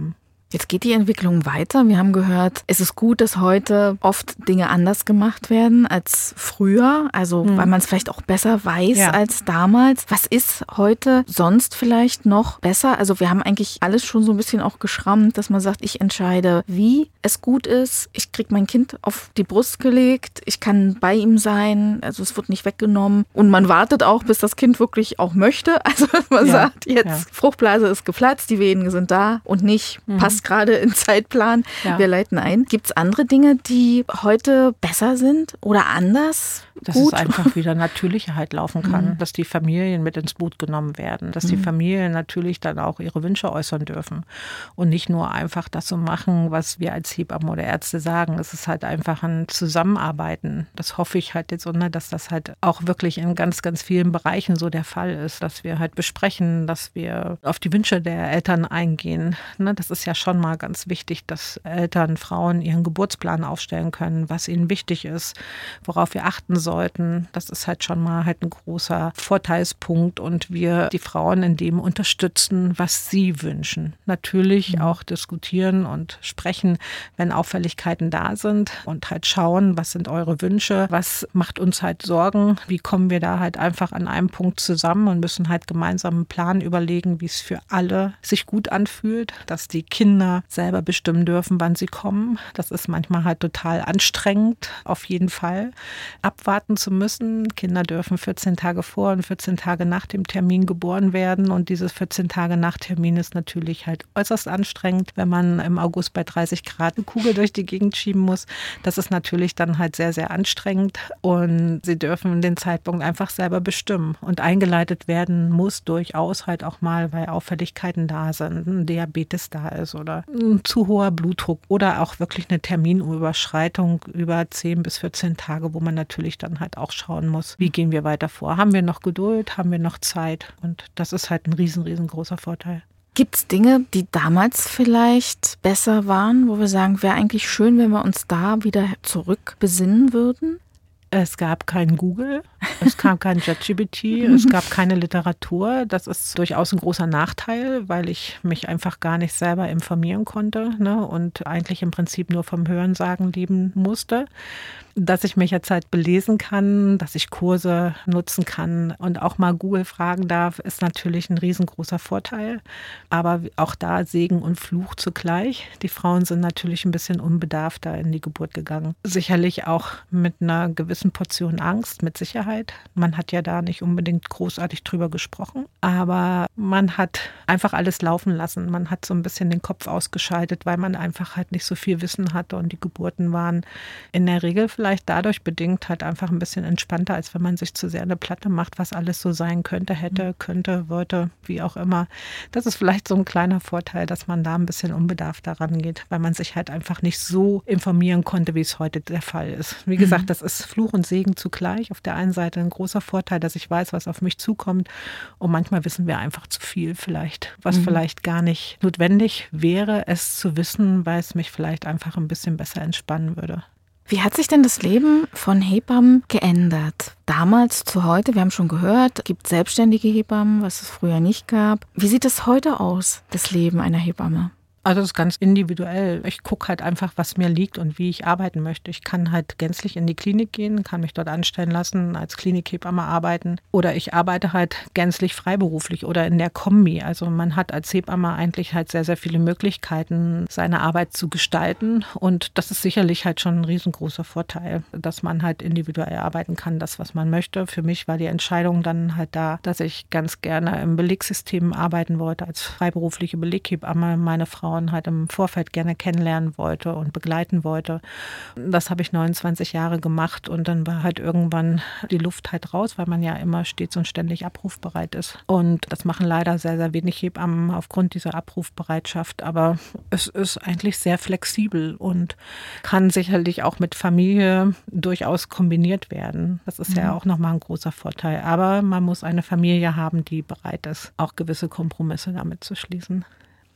Jetzt geht die Entwicklung weiter. Wir haben gehört, es ist gut, dass heute oft Dinge anders gemacht werden als früher. Also hm. weil man es vielleicht auch besser weiß ja. als damals. Was ist heute sonst vielleicht noch besser? Also wir haben eigentlich alles schon so ein bisschen auch geschrammt, dass man sagt, ich entscheide, wie es gut ist. Ich kriege mein Kind auf die Brust gelegt. Ich kann bei ihm sein. Also es wird nicht weggenommen. Und man wartet auch, bis das Kind wirklich auch möchte. Also man ja. sagt, jetzt ja. Fruchtblase ist geplatzt, die Wehen sind da und nicht mhm. passt gerade in Zeitplan. Ja. Wir leiten ein. Gibt es andere Dinge, die heute besser sind oder anders? Dass gut? es einfach wieder natürlicher halt laufen kann, mhm. dass die Familien mit ins Boot genommen werden, dass mhm. die Familien natürlich dann auch ihre Wünsche äußern dürfen und nicht nur einfach das so machen, was wir als Hebammen oder Ärzte sagen. Es ist halt einfach ein Zusammenarbeiten. Das hoffe ich halt jetzt, dass das halt auch wirklich in ganz, ganz vielen Bereichen so der Fall ist, dass wir halt besprechen, dass wir auf die Wünsche der Eltern eingehen. Das ist ja schon mal ganz wichtig, dass Eltern, Frauen ihren Geburtsplan aufstellen können, was ihnen wichtig ist, worauf wir achten sollen. Sollten. Das ist halt schon mal halt ein großer Vorteilspunkt und wir die Frauen in dem unterstützen, was sie wünschen. Natürlich mhm. auch diskutieren und sprechen, wenn Auffälligkeiten da sind und halt schauen, was sind eure Wünsche, was macht uns halt Sorgen, wie kommen wir da halt einfach an einem Punkt zusammen und müssen halt gemeinsam einen Plan überlegen, wie es für alle sich gut anfühlt, dass die Kinder selber bestimmen dürfen, wann sie kommen. Das ist manchmal halt total anstrengend, auf jeden Fall. Abwarten zu müssen. Kinder dürfen vierzehn Tage vor und vierzehn Tage nach dem Termin geboren werden und diese vierzehn Tage nach Termin ist natürlich halt äußerst anstrengend, wenn man im August bei dreißig Grad eine Kugel durch die Gegend schieben muss. Das ist natürlich dann halt sehr, sehr anstrengend und sie dürfen den Zeitpunkt einfach selber bestimmen und eingeleitet werden muss durchaus halt auch mal, weil Auffälligkeiten da sind, ein Diabetes da ist oder ein zu hoher Blutdruck oder auch wirklich eine Terminüberschreitung über zehn bis vierzehn Tage, wo man natürlich dann halt auch schauen muss, wie gehen wir weiter vor. Haben wir noch Geduld? Haben wir noch Zeit? Und das ist halt ein riesen, riesengroßer Vorteil. Gibt es Dinge, die damals vielleicht besser waren, wo wir sagen, wäre eigentlich schön, wenn wir uns da wieder zurück besinnen würden? Es gab kein Google, es gab kein ChatGPT, es gab keine Literatur. Das ist durchaus ein großer Nachteil, weil ich mich einfach gar nicht selber informieren konnte, ne, und eigentlich im Prinzip nur vom Hörensagen leben musste. Dass ich mich jetzt halt belesen kann, dass ich Kurse nutzen kann und auch mal Google fragen darf, ist natürlich ein riesengroßer Vorteil. Aber auch da Segen und Fluch zugleich. Die Frauen sind natürlich ein bisschen unbedarfter in die Geburt gegangen. Sicherlich auch mit einer gewissen Portion Angst, mit Sicherheit. Man hat ja da nicht unbedingt großartig drüber gesprochen. Aber man hat einfach alles laufen lassen. Man hat so ein bisschen den Kopf ausgeschaltet, weil man einfach halt nicht so viel Wissen hatte und die Geburten waren in der Regel vielleicht dadurch bedingt halt einfach ein bisschen entspannter, als wenn man sich zu sehr eine Platte macht, was alles so sein könnte, hätte, könnte, wollte, wie auch immer. Das ist vielleicht so ein kleiner Vorteil, dass man da ein bisschen unbedarft daran geht, weil man sich halt einfach nicht so informieren konnte, wie es heute der Fall ist. Wie gesagt, das ist Fluch und Segen zugleich. Auf der einen Seite ein großer Vorteil, dass ich weiß, was auf mich zukommt und manchmal wissen wir einfach zu viel vielleicht, was mhm. vielleicht gar nicht notwendig wäre, es zu wissen, weil es mich vielleicht einfach ein bisschen besser entspannen würde. Wie hat sich denn das Leben von Hebammen geändert? Damals zu heute, wir haben schon gehört, es gibt selbstständige Hebammen, was es früher nicht gab. Wie sieht es heute aus, das Leben einer Hebamme? Also das ist ganz individuell. Ich gucke halt einfach, was mir liegt und wie ich arbeiten möchte. Ich kann halt gänzlich in die Klinik gehen, kann mich dort anstellen lassen, als Klinikhebamme arbeiten. Oder ich arbeite halt gänzlich freiberuflich oder in der Kombi. Also man hat als Hebamme eigentlich halt sehr, sehr viele Möglichkeiten, seine Arbeit zu gestalten. Und das ist sicherlich halt schon ein riesengroßer Vorteil, dass man halt individuell arbeiten kann, das, was man möchte. Für mich war die Entscheidung dann halt da, dass ich ganz gerne im Belegsystem arbeiten wollte, als freiberufliche Beleghebamme. Meine Frau halt im Vorfeld gerne kennenlernen wollte und begleiten wollte. Das habe ich neunundzwanzig Jahre gemacht und dann war halt irgendwann die Luft halt raus, weil man ja immer stets und ständig abrufbereit ist. Und das machen leider sehr, sehr wenig Hebammen aufgrund dieser Abrufbereitschaft. Aber es ist eigentlich sehr flexibel und kann sicherlich auch mit Familie durchaus kombiniert werden. Das ist mhm. ja auch nochmal ein großer Vorteil. Aber man muss eine Familie haben, die bereit ist, auch gewisse Kompromisse damit zu schließen.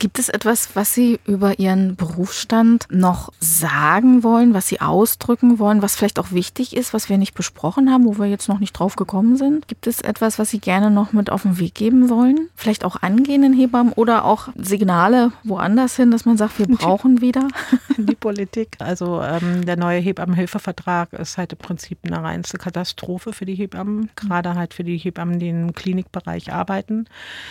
Gibt es etwas, was Sie über Ihren Berufsstand noch sagen wollen, was Sie ausdrücken wollen, was vielleicht auch wichtig ist, was wir nicht besprochen haben, wo wir jetzt noch nicht drauf gekommen sind? Gibt es etwas, was Sie gerne noch mit auf den Weg geben wollen? Vielleicht auch angehenden Hebammen oder auch Signale woanders hin, dass man sagt, wir brauchen wieder? Die Politik. Also ähm, der neue Hebammenhilfevertrag ist halt im Prinzip eine reinste Katastrophe für die Hebammen, gerade halt für die Hebammen, die im Klinikbereich arbeiten,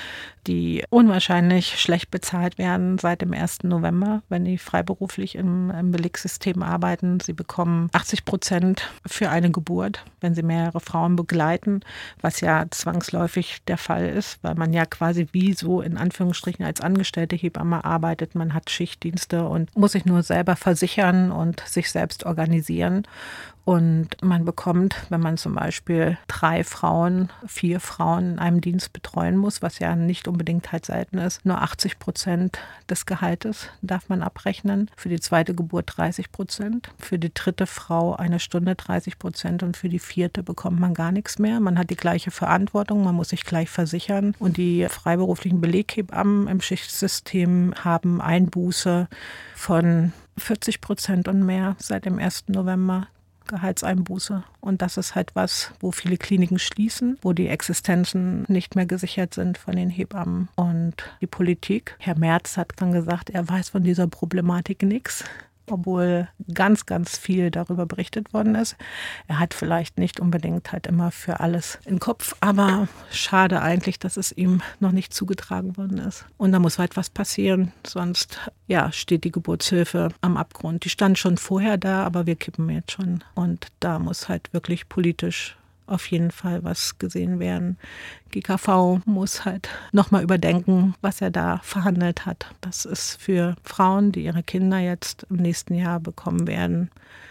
die unwahrscheinlich schlecht bezahlt werden seit dem ersten November, wenn die freiberuflich im, im Belegssystem arbeiten. Sie bekommen achtzig Prozent für eine Geburt, wenn sie mehrere Frauen begleiten, was ja zwangsläufig der Fall ist, weil man ja quasi wie so in Anführungsstrichen als angestellte Hebamme arbeitet. Man hat Schichtdienste und muss sich nur selber versichern und sich selbst organisieren. Und man bekommt, wenn man zum Beispiel drei Frauen, vier Frauen in einem Dienst betreuen muss, was ja nicht unbedingt halt selten ist, nur achtzig Prozent des Gehaltes darf man abrechnen. Für die zweite Geburt dreißig Prozent, für die dritte Frau eine Stunde dreißig Prozent und für die vierte bekommt man gar nichts mehr. Man hat die gleiche Verantwortung, man muss sich gleich versichern. Und die freiberuflichen Beleghebammen im Schichtsystem haben Einbuße von vierzig Prozent und mehr seit dem ersten November. Gehaltseinbuße. Und das ist halt was, wo viele Kliniken schließen, wo die Existenzen nicht mehr gesichert sind von den Hebammen. Und die Politik, Herr Merz hat dann gesagt, er weiß von dieser Problematik nichts, obwohl ganz, ganz viel darüber berichtet worden ist. Er hat vielleicht nicht unbedingt halt immer für alles im Kopf, aber schade eigentlich, dass es ihm noch nicht zugetragen worden ist. Und da muss halt was passieren, sonst ja, steht die Geburtshilfe am Abgrund. Die stand schon vorher da, aber wir kippen jetzt schon. Und da muss halt wirklich politisch auf jeden Fall was gesehen werden. G K V muss halt nochmal überdenken, was er da verhandelt hat. Das ist für Frauen, die ihre Kinder jetzt im nächsten Jahr bekommen werden,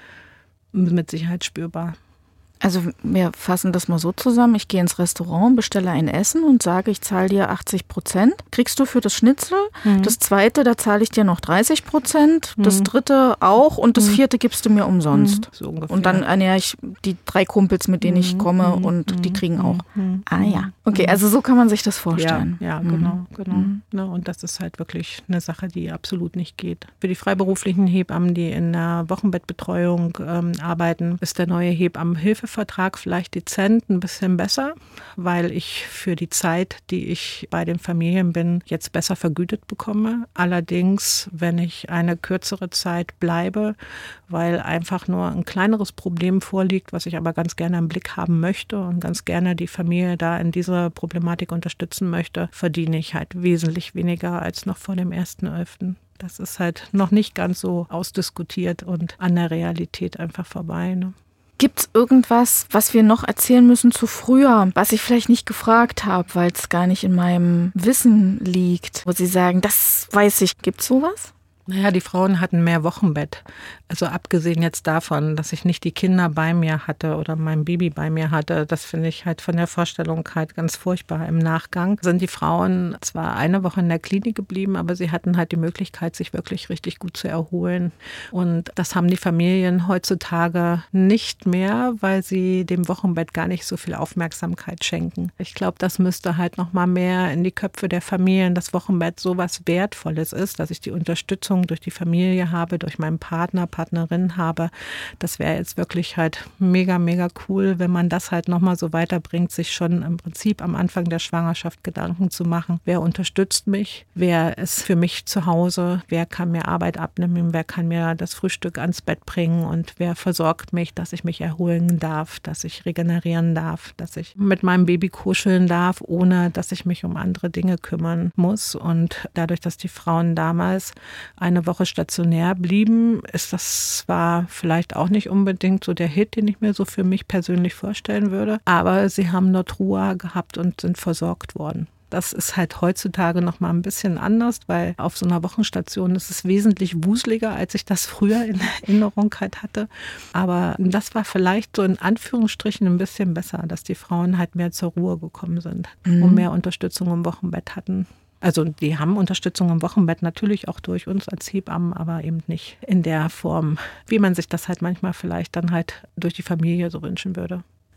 mit Sicherheit spürbar. Also wir fassen das mal so zusammen. Ich gehe ins Restaurant, bestelle ein Essen und sage, ich zahle dir achtzig Prozent. Kriegst du für das Schnitzel. Mhm. Das zweite, da zahle ich dir noch dreißig Prozent. Mhm. Das dritte auch. Und das vierte gibst du mir umsonst. Mhm. So ungefähr. Und dann ernähre ich die drei Kumpels, mit denen ich komme mhm. und mhm. die kriegen auch. Mhm. Ah ja. Okay, also so kann man sich das vorstellen. Ja, ja genau. genau. Mhm. Ne, und das ist halt wirklich eine Sache, die absolut nicht geht. Für die freiberuflichen Hebammen, die in der Wochenbettbetreuung ähm, arbeiten, ist der neue Hebammenhilfevertrag Vertrag vielleicht dezent ein bisschen besser, weil ich für die Zeit, die ich bei den Familien bin, jetzt besser vergütet bekomme. Allerdings, wenn ich eine kürzere Zeit bleibe, weil einfach nur ein kleineres Problem vorliegt, was ich aber ganz gerne im Blick haben möchte und ganz gerne die Familie da in dieser Problematik unterstützen möchte, verdiene ich halt wesentlich weniger als noch vor dem ersten elften Das ist halt noch nicht ganz so ausdiskutiert und an der Realität einfach vorbei, ne? Gibt es irgendwas, was wir noch erzählen müssen zu früher, was ich vielleicht nicht gefragt habe, weil es gar nicht in meinem Wissen liegt, wo Sie sagen, das weiß ich. Gibt es sowas? Naja, die Frauen hatten mehr Wochenbett. Also abgesehen jetzt davon, dass ich nicht die Kinder bei mir hatte oder mein Baby bei mir hatte, das finde ich halt von der Vorstellung halt ganz furchtbar. Im Nachgang sind die Frauen zwar eine Woche in der Klinik geblieben, aber sie hatten halt die Möglichkeit, sich wirklich richtig gut zu erholen. Und das haben die Familien heutzutage nicht mehr, weil sie dem Wochenbett gar nicht so viel Aufmerksamkeit schenken. Ich glaube, das müsste halt noch mal mehr in die Köpfe der Familien, dass Wochenbett so was Wertvolles ist, dass ich die Unterstützung durch die Familie habe, durch meinen Partner, Partnerin habe. Das wäre jetzt wirklich halt mega, mega cool, wenn man das halt nochmal so weiterbringt, sich schon im Prinzip am Anfang der Schwangerschaft Gedanken zu machen. Wer unterstützt mich? Wer ist für mich zu Hause? Wer kann mir Arbeit abnehmen? Wer kann mir das Frühstück ans Bett bringen? Und wer versorgt mich, dass ich mich erholen darf, dass ich regenerieren darf, dass ich mit meinem Baby kuscheln darf, ohne dass ich mich um andere Dinge kümmern muss? Und dadurch, dass die Frauen damals eine Woche stationär blieben, ist das zwar vielleicht auch nicht unbedingt so der Hit, den ich mir so für mich persönlich vorstellen würde, aber sie haben dort Ruhe gehabt und sind versorgt worden. Das ist halt heutzutage noch mal ein bisschen anders, weil auf so einer Wochenstation ist es wesentlich wuseliger, als ich das früher in Erinnerung halt hatte. Aber das war vielleicht so in Anführungsstrichen ein bisschen besser, dass die Frauen halt mehr zur Ruhe gekommen sind mhm. und mehr Unterstützung im Wochenbett hatten. Also die haben Unterstützung im Wochenbett natürlich auch durch uns als Hebammen, aber eben nicht in der Form, wie man sich das halt manchmal vielleicht dann halt durch die Familie so wünschen würde.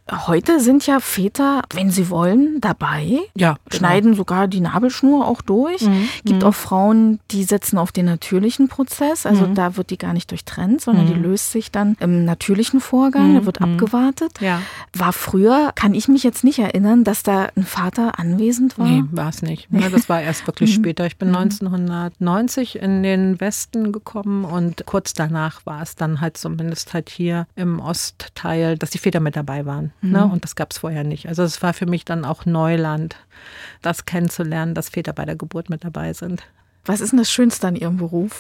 Heute sind ja Väter, wenn sie wollen, dabei, Ja, genau. schneiden sogar die Nabelschnur auch durch. Mhm. Gibt Mhm. auch Frauen, die setzen auf den natürlichen Prozess, also Mhm. da wird die gar nicht durchtrennt, sondern Mhm. die löst sich dann im natürlichen Vorgang, Mhm. da wird abgewartet. Ja. War früher, kann ich mich jetzt nicht erinnern, dass da ein Vater anwesend war. Nee, war es nicht. Ja, das war erst wirklich später. Ich bin neunzehnhundertneunzig in den Westen gekommen und kurz danach war es dann halt zumindest halt hier im Ostteil, dass die Väter mit dabei waren. Mhm. Ne? Und das gab es vorher nicht. Also es war für mich dann auch Neuland, das kennenzulernen, dass Väter bei der Geburt mit dabei sind. Was ist denn das Schönste an Ihrem Beruf?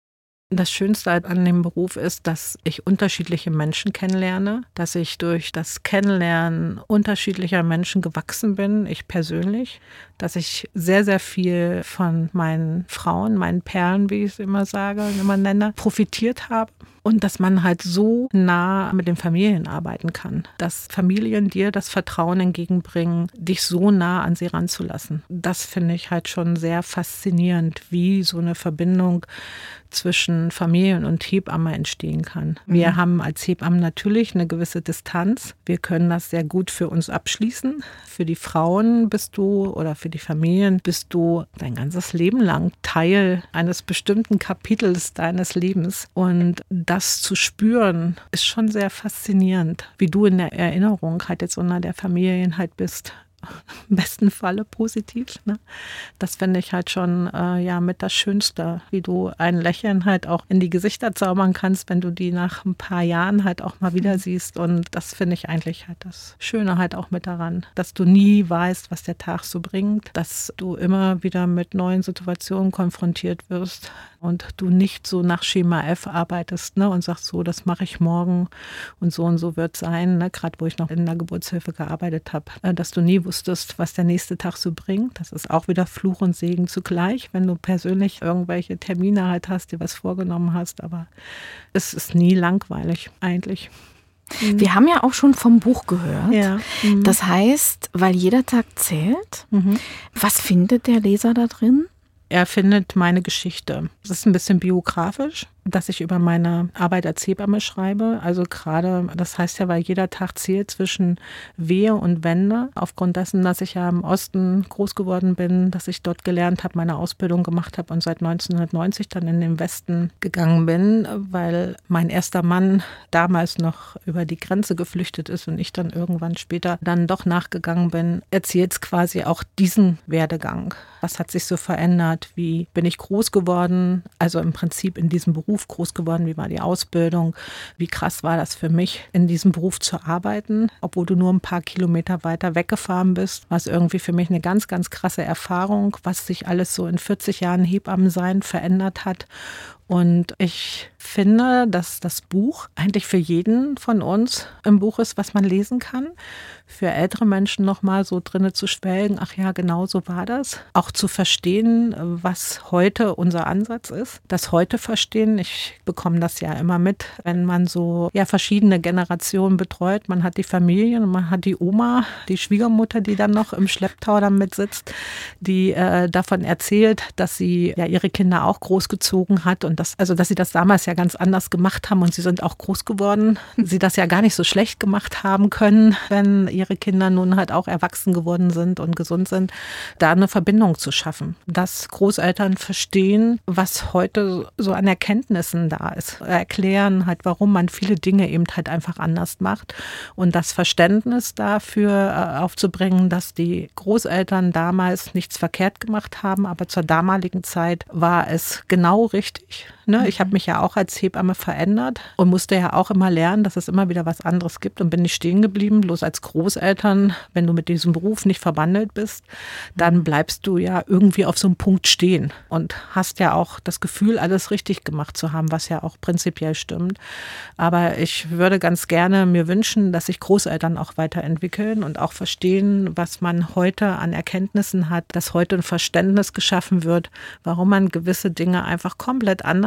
Das Schönste an dem Beruf ist, dass ich unterschiedliche Menschen kennenlerne, dass ich durch das Kennenlernen unterschiedlicher Menschen gewachsen bin, ich persönlich, dass ich sehr, sehr viel von meinen Frauen, meinen Perlen, wie ich es immer sage, immer nenne, profitiert habe. Und dass man halt so nah mit den Familien arbeiten kann, dass Familien dir das Vertrauen entgegenbringen, dich so nah an sie ranzulassen. Das finde ich halt schon sehr faszinierend, wie so eine Verbindung zwischen Familien und Hebamme entstehen kann. Wir Mhm. haben als Hebammen natürlich eine gewisse Distanz. Wir können das sehr gut für uns abschließen. Für die Frauen bist du oder für die Familien bist du dein ganzes Leben lang Teil eines bestimmten Kapitels deines Lebens. Und das zu spüren, ist schon sehr faszinierend, wie du in der Erinnerung halt jetzt unter der Familien halt bist. Im besten Falle positiv. Ne? Das finde ich halt schon äh, ja mit das Schönste, wie du ein Lächeln halt auch in die Gesichter zaubern kannst, wenn du die nach ein paar Jahren halt auch mal wieder siehst. Und das finde ich eigentlich halt das Schöne halt auch mit daran, dass du nie weißt, was der Tag so bringt, dass du immer wieder mit neuen Situationen konfrontiert wirst und du nicht so nach Schema F arbeitest, ne, und sagst so, das mache ich morgen und so und so wird es sein, ne, gerade wo ich noch in der Geburtshilfe gearbeitet habe, äh, dass du nie wusstest, was der nächste Tag so bringt. Das ist auch wieder Fluch und Segen zugleich, wenn du persönlich irgendwelche Termine halt hast, dir was vorgenommen hast, aber es ist nie langweilig eigentlich. Wir haben ja auch schon vom Buch gehört. Ja. Mhm. Das heißt, weil jeder Tag zählt, Mhm. was findet der Leser da drin? Er findet meine Geschichte. Das ist ein bisschen biografisch, dass ich über meine Arbeit als Hebamme schreibe. Also gerade, das heißt ja, weil jeder Tag zählt zwischen Wehe und Wende. Aufgrund dessen, dass ich ja im Osten groß geworden bin, dass ich dort gelernt habe, meine Ausbildung gemacht habe und seit neunzehnhundertneunzig dann in den Westen gegangen bin, weil mein erster Mann damals noch über die Grenze geflüchtet ist und ich dann irgendwann später dann doch nachgegangen bin, erzählt es quasi auch diesen Werdegang. Was hat sich so verändert? Wie bin ich groß geworden? Also im Prinzip in diesem Beruf groß geworden. Wie war die Ausbildung? Wie krass war das für mich, in diesem Beruf zu arbeiten? Obwohl du nur ein paar Kilometer weiter weggefahren bist, war es irgendwie für mich eine ganz, ganz krasse Erfahrung, was sich alles so in vierzig Jahren Hebammensein verändert hat. Und ich finde, dass das Buch eigentlich für jeden von uns ein Buch ist, was man lesen kann. Für ältere Menschen nochmal so drinne zu schwelgen, ach ja, genau so war das. Auch zu verstehen, was heute unser Ansatz ist. Das heute verstehen, ich bekomme das ja immer mit, wenn man so ja verschiedene Generationen betreut. Man hat die Familien und man hat die Oma, die Schwiegermutter, die dann noch im Schlepptau damit sitzt, die äh, davon erzählt, dass sie ja ihre Kinder auch großgezogen hat und das, also dass sie das damals ja ganz anders gemacht haben und sie sind auch groß geworden. Sie das ja gar nicht so schlecht gemacht haben können, wenn ihre Kinder nun halt auch erwachsen geworden sind und gesund sind, da eine Verbindung zu schaffen. Dass Großeltern verstehen, was heute so an Erkenntnissen da ist. Erklären halt, warum man viele Dinge eben halt einfach anders macht und das Verständnis dafür aufzubringen, dass die Großeltern damals nichts verkehrt gemacht haben, aber zur damaligen Zeit war es genau richtig. Ne? Ich habe mich ja auch als Hebamme verändert und musste ja auch immer lernen, dass es immer wieder was anderes gibt und bin nicht stehen geblieben, bloß als Großeltern, wenn du mit diesem Beruf nicht verbandelt bist, dann bleibst du ja irgendwie auf so einem Punkt stehen und hast ja auch das Gefühl, alles richtig gemacht zu haben, was ja auch prinzipiell stimmt. Aber ich würde ganz gerne mir wünschen, dass sich Großeltern auch weiterentwickeln und auch verstehen, was man heute an Erkenntnissen hat, dass heute ein Verständnis geschaffen wird, warum man gewisse Dinge einfach komplett anders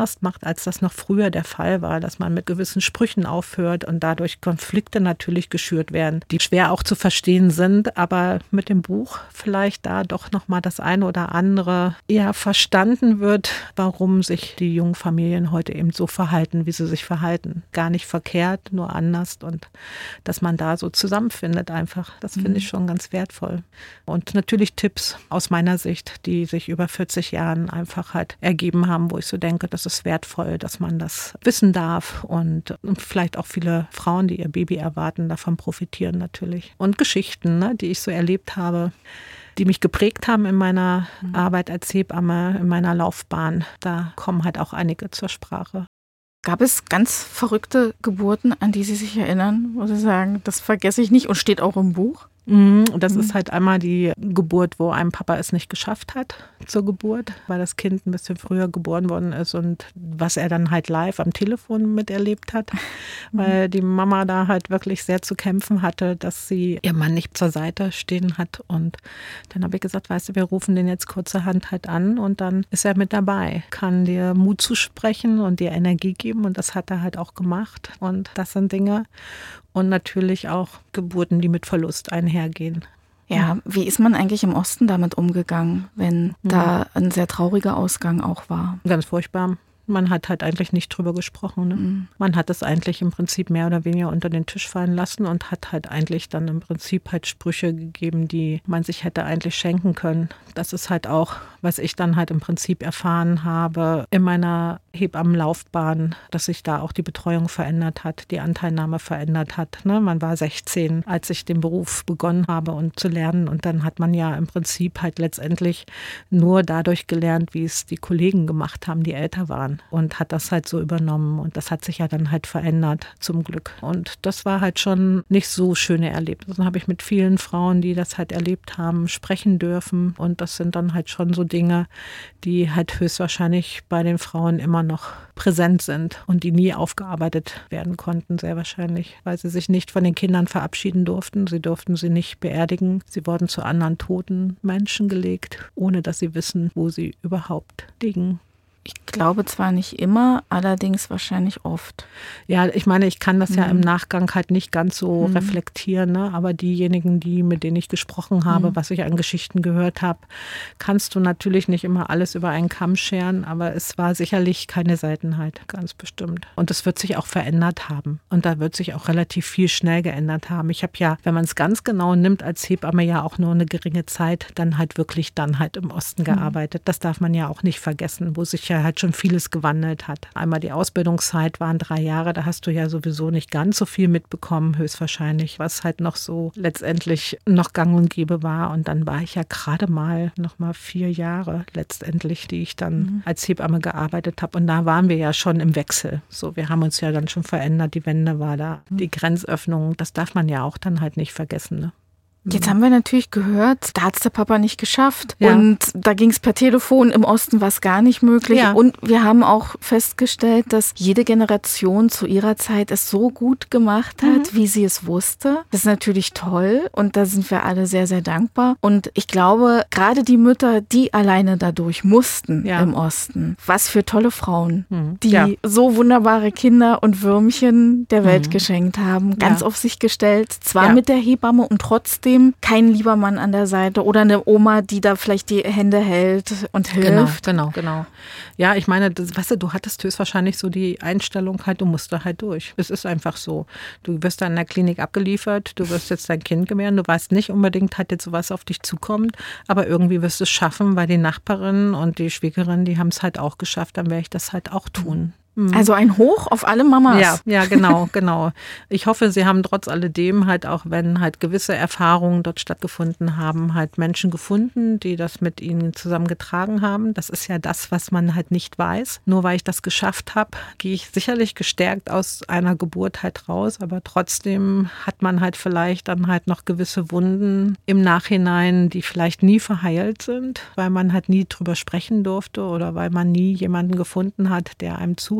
ernst macht, als das noch früher der Fall war, dass man mit gewissen Sprüchen aufhört und dadurch Konflikte natürlich geschürt werden, die schwer auch zu verstehen sind, aber mit dem Buch vielleicht da doch nochmal das eine oder andere eher verstanden wird, warum sich die jungen Familien heute eben so verhalten, wie sie sich verhalten. Gar nicht verkehrt, nur anders und dass man da so zusammenfindet einfach. Das finde ich schon ganz wertvoll. Und natürlich Tipps aus meiner Sicht, die sich über vierzig Jahren einfach halt ergeben haben, wo ich so denke, das ist wertvoll, dass man das wissen darf und, und vielleicht auch viele Frauen, die ihr Baby erwarten, davon profitieren natürlich. Und Geschichten, ne, die ich so erlebt habe, die mich geprägt haben in meiner mhm. Arbeit als Hebamme, in meiner Laufbahn. Da kommen halt auch einige zur Sprache. Gab es ganz verrückte Geburten, an die Sie sich erinnern, wo Sie sagen, das vergesse ich nicht und steht auch im Buch? Das ist halt einmal die Geburt, wo ein Papa es nicht geschafft hat zur Geburt, weil das Kind ein bisschen früher geboren worden ist und was er dann halt live am Telefon miterlebt hat, weil die Mama da halt wirklich sehr zu kämpfen hatte, dass sie ihr Mann nicht zur Seite stehen hat. Und dann habe ich gesagt, weißt du, wir rufen den jetzt kurzerhand halt an und dann ist er mit dabei, kann dir Mut zusprechen und dir Energie geben und das hat er halt auch gemacht. Und das sind Dinge. Und natürlich auch Geburten, die mit Verlust einhergehen. Ja, wie ist man eigentlich im Osten damit umgegangen, wenn mhm. da ein sehr trauriger Ausgang auch war? Ganz furchtbar. Man hat halt eigentlich nicht drüber gesprochen. Ne? Mhm. Man hat es eigentlich im Prinzip mehr oder weniger unter den Tisch fallen lassen und hat halt eigentlich dann im Prinzip halt Sprüche gegeben, die man sich hätte eigentlich schenken können. Das ist halt auch, was ich dann halt im Prinzip erfahren habe in meiner Hebammenlaufbahn, dass sich da auch die Betreuung verändert hat, die Anteilnahme verändert hat. Ne? Man war sechzehn, als ich den Beruf begonnen habe und zu lernen und dann hat man ja im Prinzip halt letztendlich nur dadurch gelernt, wie es die Kollegen gemacht haben, die älter waren. Und hat das halt so übernommen. Und das hat sich ja dann halt verändert, zum Glück. Und das war halt schon nicht so schöne Erlebnisse. Dann habe ich mit vielen Frauen, die das halt erlebt haben, sprechen dürfen. Und das sind dann halt schon so Dinge, die halt höchstwahrscheinlich bei den Frauen immer noch präsent sind und die nie aufgearbeitet werden konnten, sehr wahrscheinlich, weil sie sich nicht von den Kindern verabschieden durften. Sie durften sie nicht beerdigen. Sie wurden zu anderen toten Menschen gelegt, ohne dass sie wissen, wo sie überhaupt liegen. Ich glaube zwar nicht immer, allerdings wahrscheinlich oft. Ja, ich meine, ich kann das mhm. ja im Nachgang halt nicht ganz so mhm. reflektieren, ne? Aber diejenigen, die mit denen ich gesprochen habe, mhm. was ich an Geschichten gehört habe, kannst du natürlich nicht immer alles über einen Kamm scheren, aber es war sicherlich keine Seltenheit, ganz bestimmt. Und es wird sich auch verändert haben und da wird sich auch relativ viel schnell geändert haben. Ich habe ja, wenn man es ganz genau nimmt, als Hebamme ja auch nur eine geringe Zeit, dann halt wirklich dann halt im Osten gearbeitet. Mhm. Das darf man ja auch nicht vergessen, wo sich ja halt schon vieles gewandelt hat. Einmal die Ausbildungszeit waren drei Jahre, da hast du ja sowieso nicht ganz so viel mitbekommen, höchstwahrscheinlich, was halt noch so letztendlich noch gang und gäbe war. Und dann war ich ja gerade mal noch mal vier Jahre letztendlich, die ich dann mhm. als Hebamme gearbeitet habe. Und da waren wir ja schon im Wechsel. So, wir haben uns ja dann schon verändert, die Wende war da, mhm. die Grenzöffnung, das darf man ja auch dann halt nicht vergessen, ne? Jetzt haben wir natürlich gehört, da hat es der Papa nicht geschafft. Ja. Und da ging es per Telefon, im Osten war es gar nicht möglich. Ja. Und wir haben auch festgestellt, dass jede Generation zu ihrer Zeit es so gut gemacht hat, mhm. wie sie es wusste. Das ist natürlich toll und da sind wir alle sehr, sehr dankbar. Und ich glaube, gerade die Mütter, die alleine dadurch mussten ja. im Osten, was für tolle Frauen, mhm. die ja. so wunderbare Kinder und Würmchen der Welt mhm. geschenkt haben, ganz ja. auf sich gestellt, zwar ja. mit der Hebamme und trotzdem kein lieber Mann an der Seite oder eine Oma, die da vielleicht die Hände hält und hilft. Genau, genau, genau. Ja, ich meine, das, weißt du, du hattest höchstwahrscheinlich so die Einstellung halt, du musst da halt durch. Es ist einfach so. Du wirst da in der Klinik abgeliefert, du wirst jetzt dein Kind gebären, du weißt nicht unbedingt, hat jetzt sowas auf dich zukommt, aber irgendwie wirst du es schaffen, weil die Nachbarin und die Schwiegerin, die haben es halt auch geschafft, dann werde ich das halt auch tun. Also ein Hoch auf alle Mamas. Ja, ja, genau, genau. Ich hoffe, sie haben trotz alledem halt auch, wenn halt gewisse Erfahrungen dort stattgefunden haben, halt Menschen gefunden, die das mit ihnen zusammen getragen haben. Das ist ja das, was man halt nicht weiß. Nur weil ich das geschafft habe, gehe ich sicherlich gestärkt aus einer Geburt halt raus. Aber trotzdem hat man halt vielleicht dann halt noch gewisse Wunden im Nachhinein, die vielleicht nie verheilt sind, weil man halt nie drüber sprechen durfte oder weil man nie jemanden gefunden hat, der einem zuhört.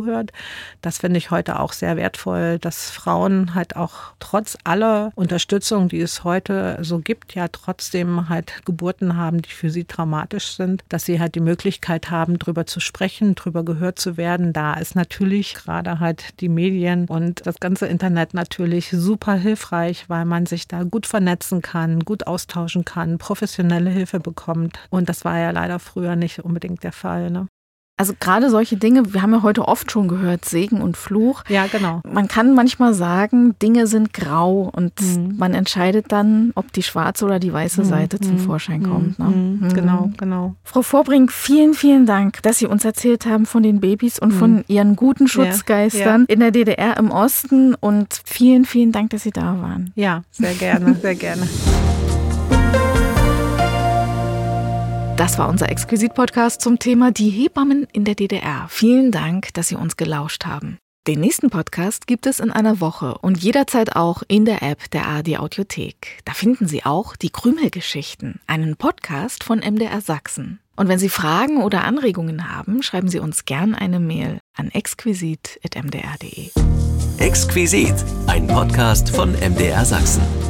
zugehört. Das finde ich heute auch sehr wertvoll, dass Frauen halt auch trotz aller Unterstützung, die es heute so gibt, ja trotzdem halt Geburten haben, die für sie traumatisch sind, dass sie halt die Möglichkeit haben, drüber zu sprechen, drüber gehört zu werden. Da ist natürlich gerade halt die Medien und das ganze Internet natürlich super hilfreich, weil man sich da gut vernetzen kann, gut austauschen kann, professionelle Hilfe bekommt. Und das war ja leider früher nicht unbedingt der Fall, ne? Also gerade solche Dinge, wir haben ja heute oft schon gehört, Segen und Fluch. Ja, genau. Man kann manchmal sagen, Dinge sind grau und Mhm. man entscheidet dann, ob die schwarze oder die weiße Seite Mhm. zum Vorschein kommt. Ne? Mhm. Mhm. Genau, genau. Frau Vorbrink, vielen, vielen Dank, dass Sie uns erzählt haben von den Babys und Mhm. von Ihren guten Schutzgeistern Ja. in der D D R im Osten und vielen, vielen Dank, dass Sie da waren. Ja, sehr gerne, sehr gerne. Das war unser Exquisit-Podcast zum Thema die Hebammen in der D D R. Vielen Dank, dass Sie uns gelauscht haben. Den nächsten Podcast gibt es in einer Woche und jederzeit auch in der App der A R D Audiothek. Da finden Sie auch die Krümelgeschichten, einen Podcast von M D R Sachsen. Und wenn Sie Fragen oder Anregungen haben, schreiben Sie uns gern eine Mail an exquisit at m d r punkt d e. Exquisit, ein Podcast von M D R Sachsen.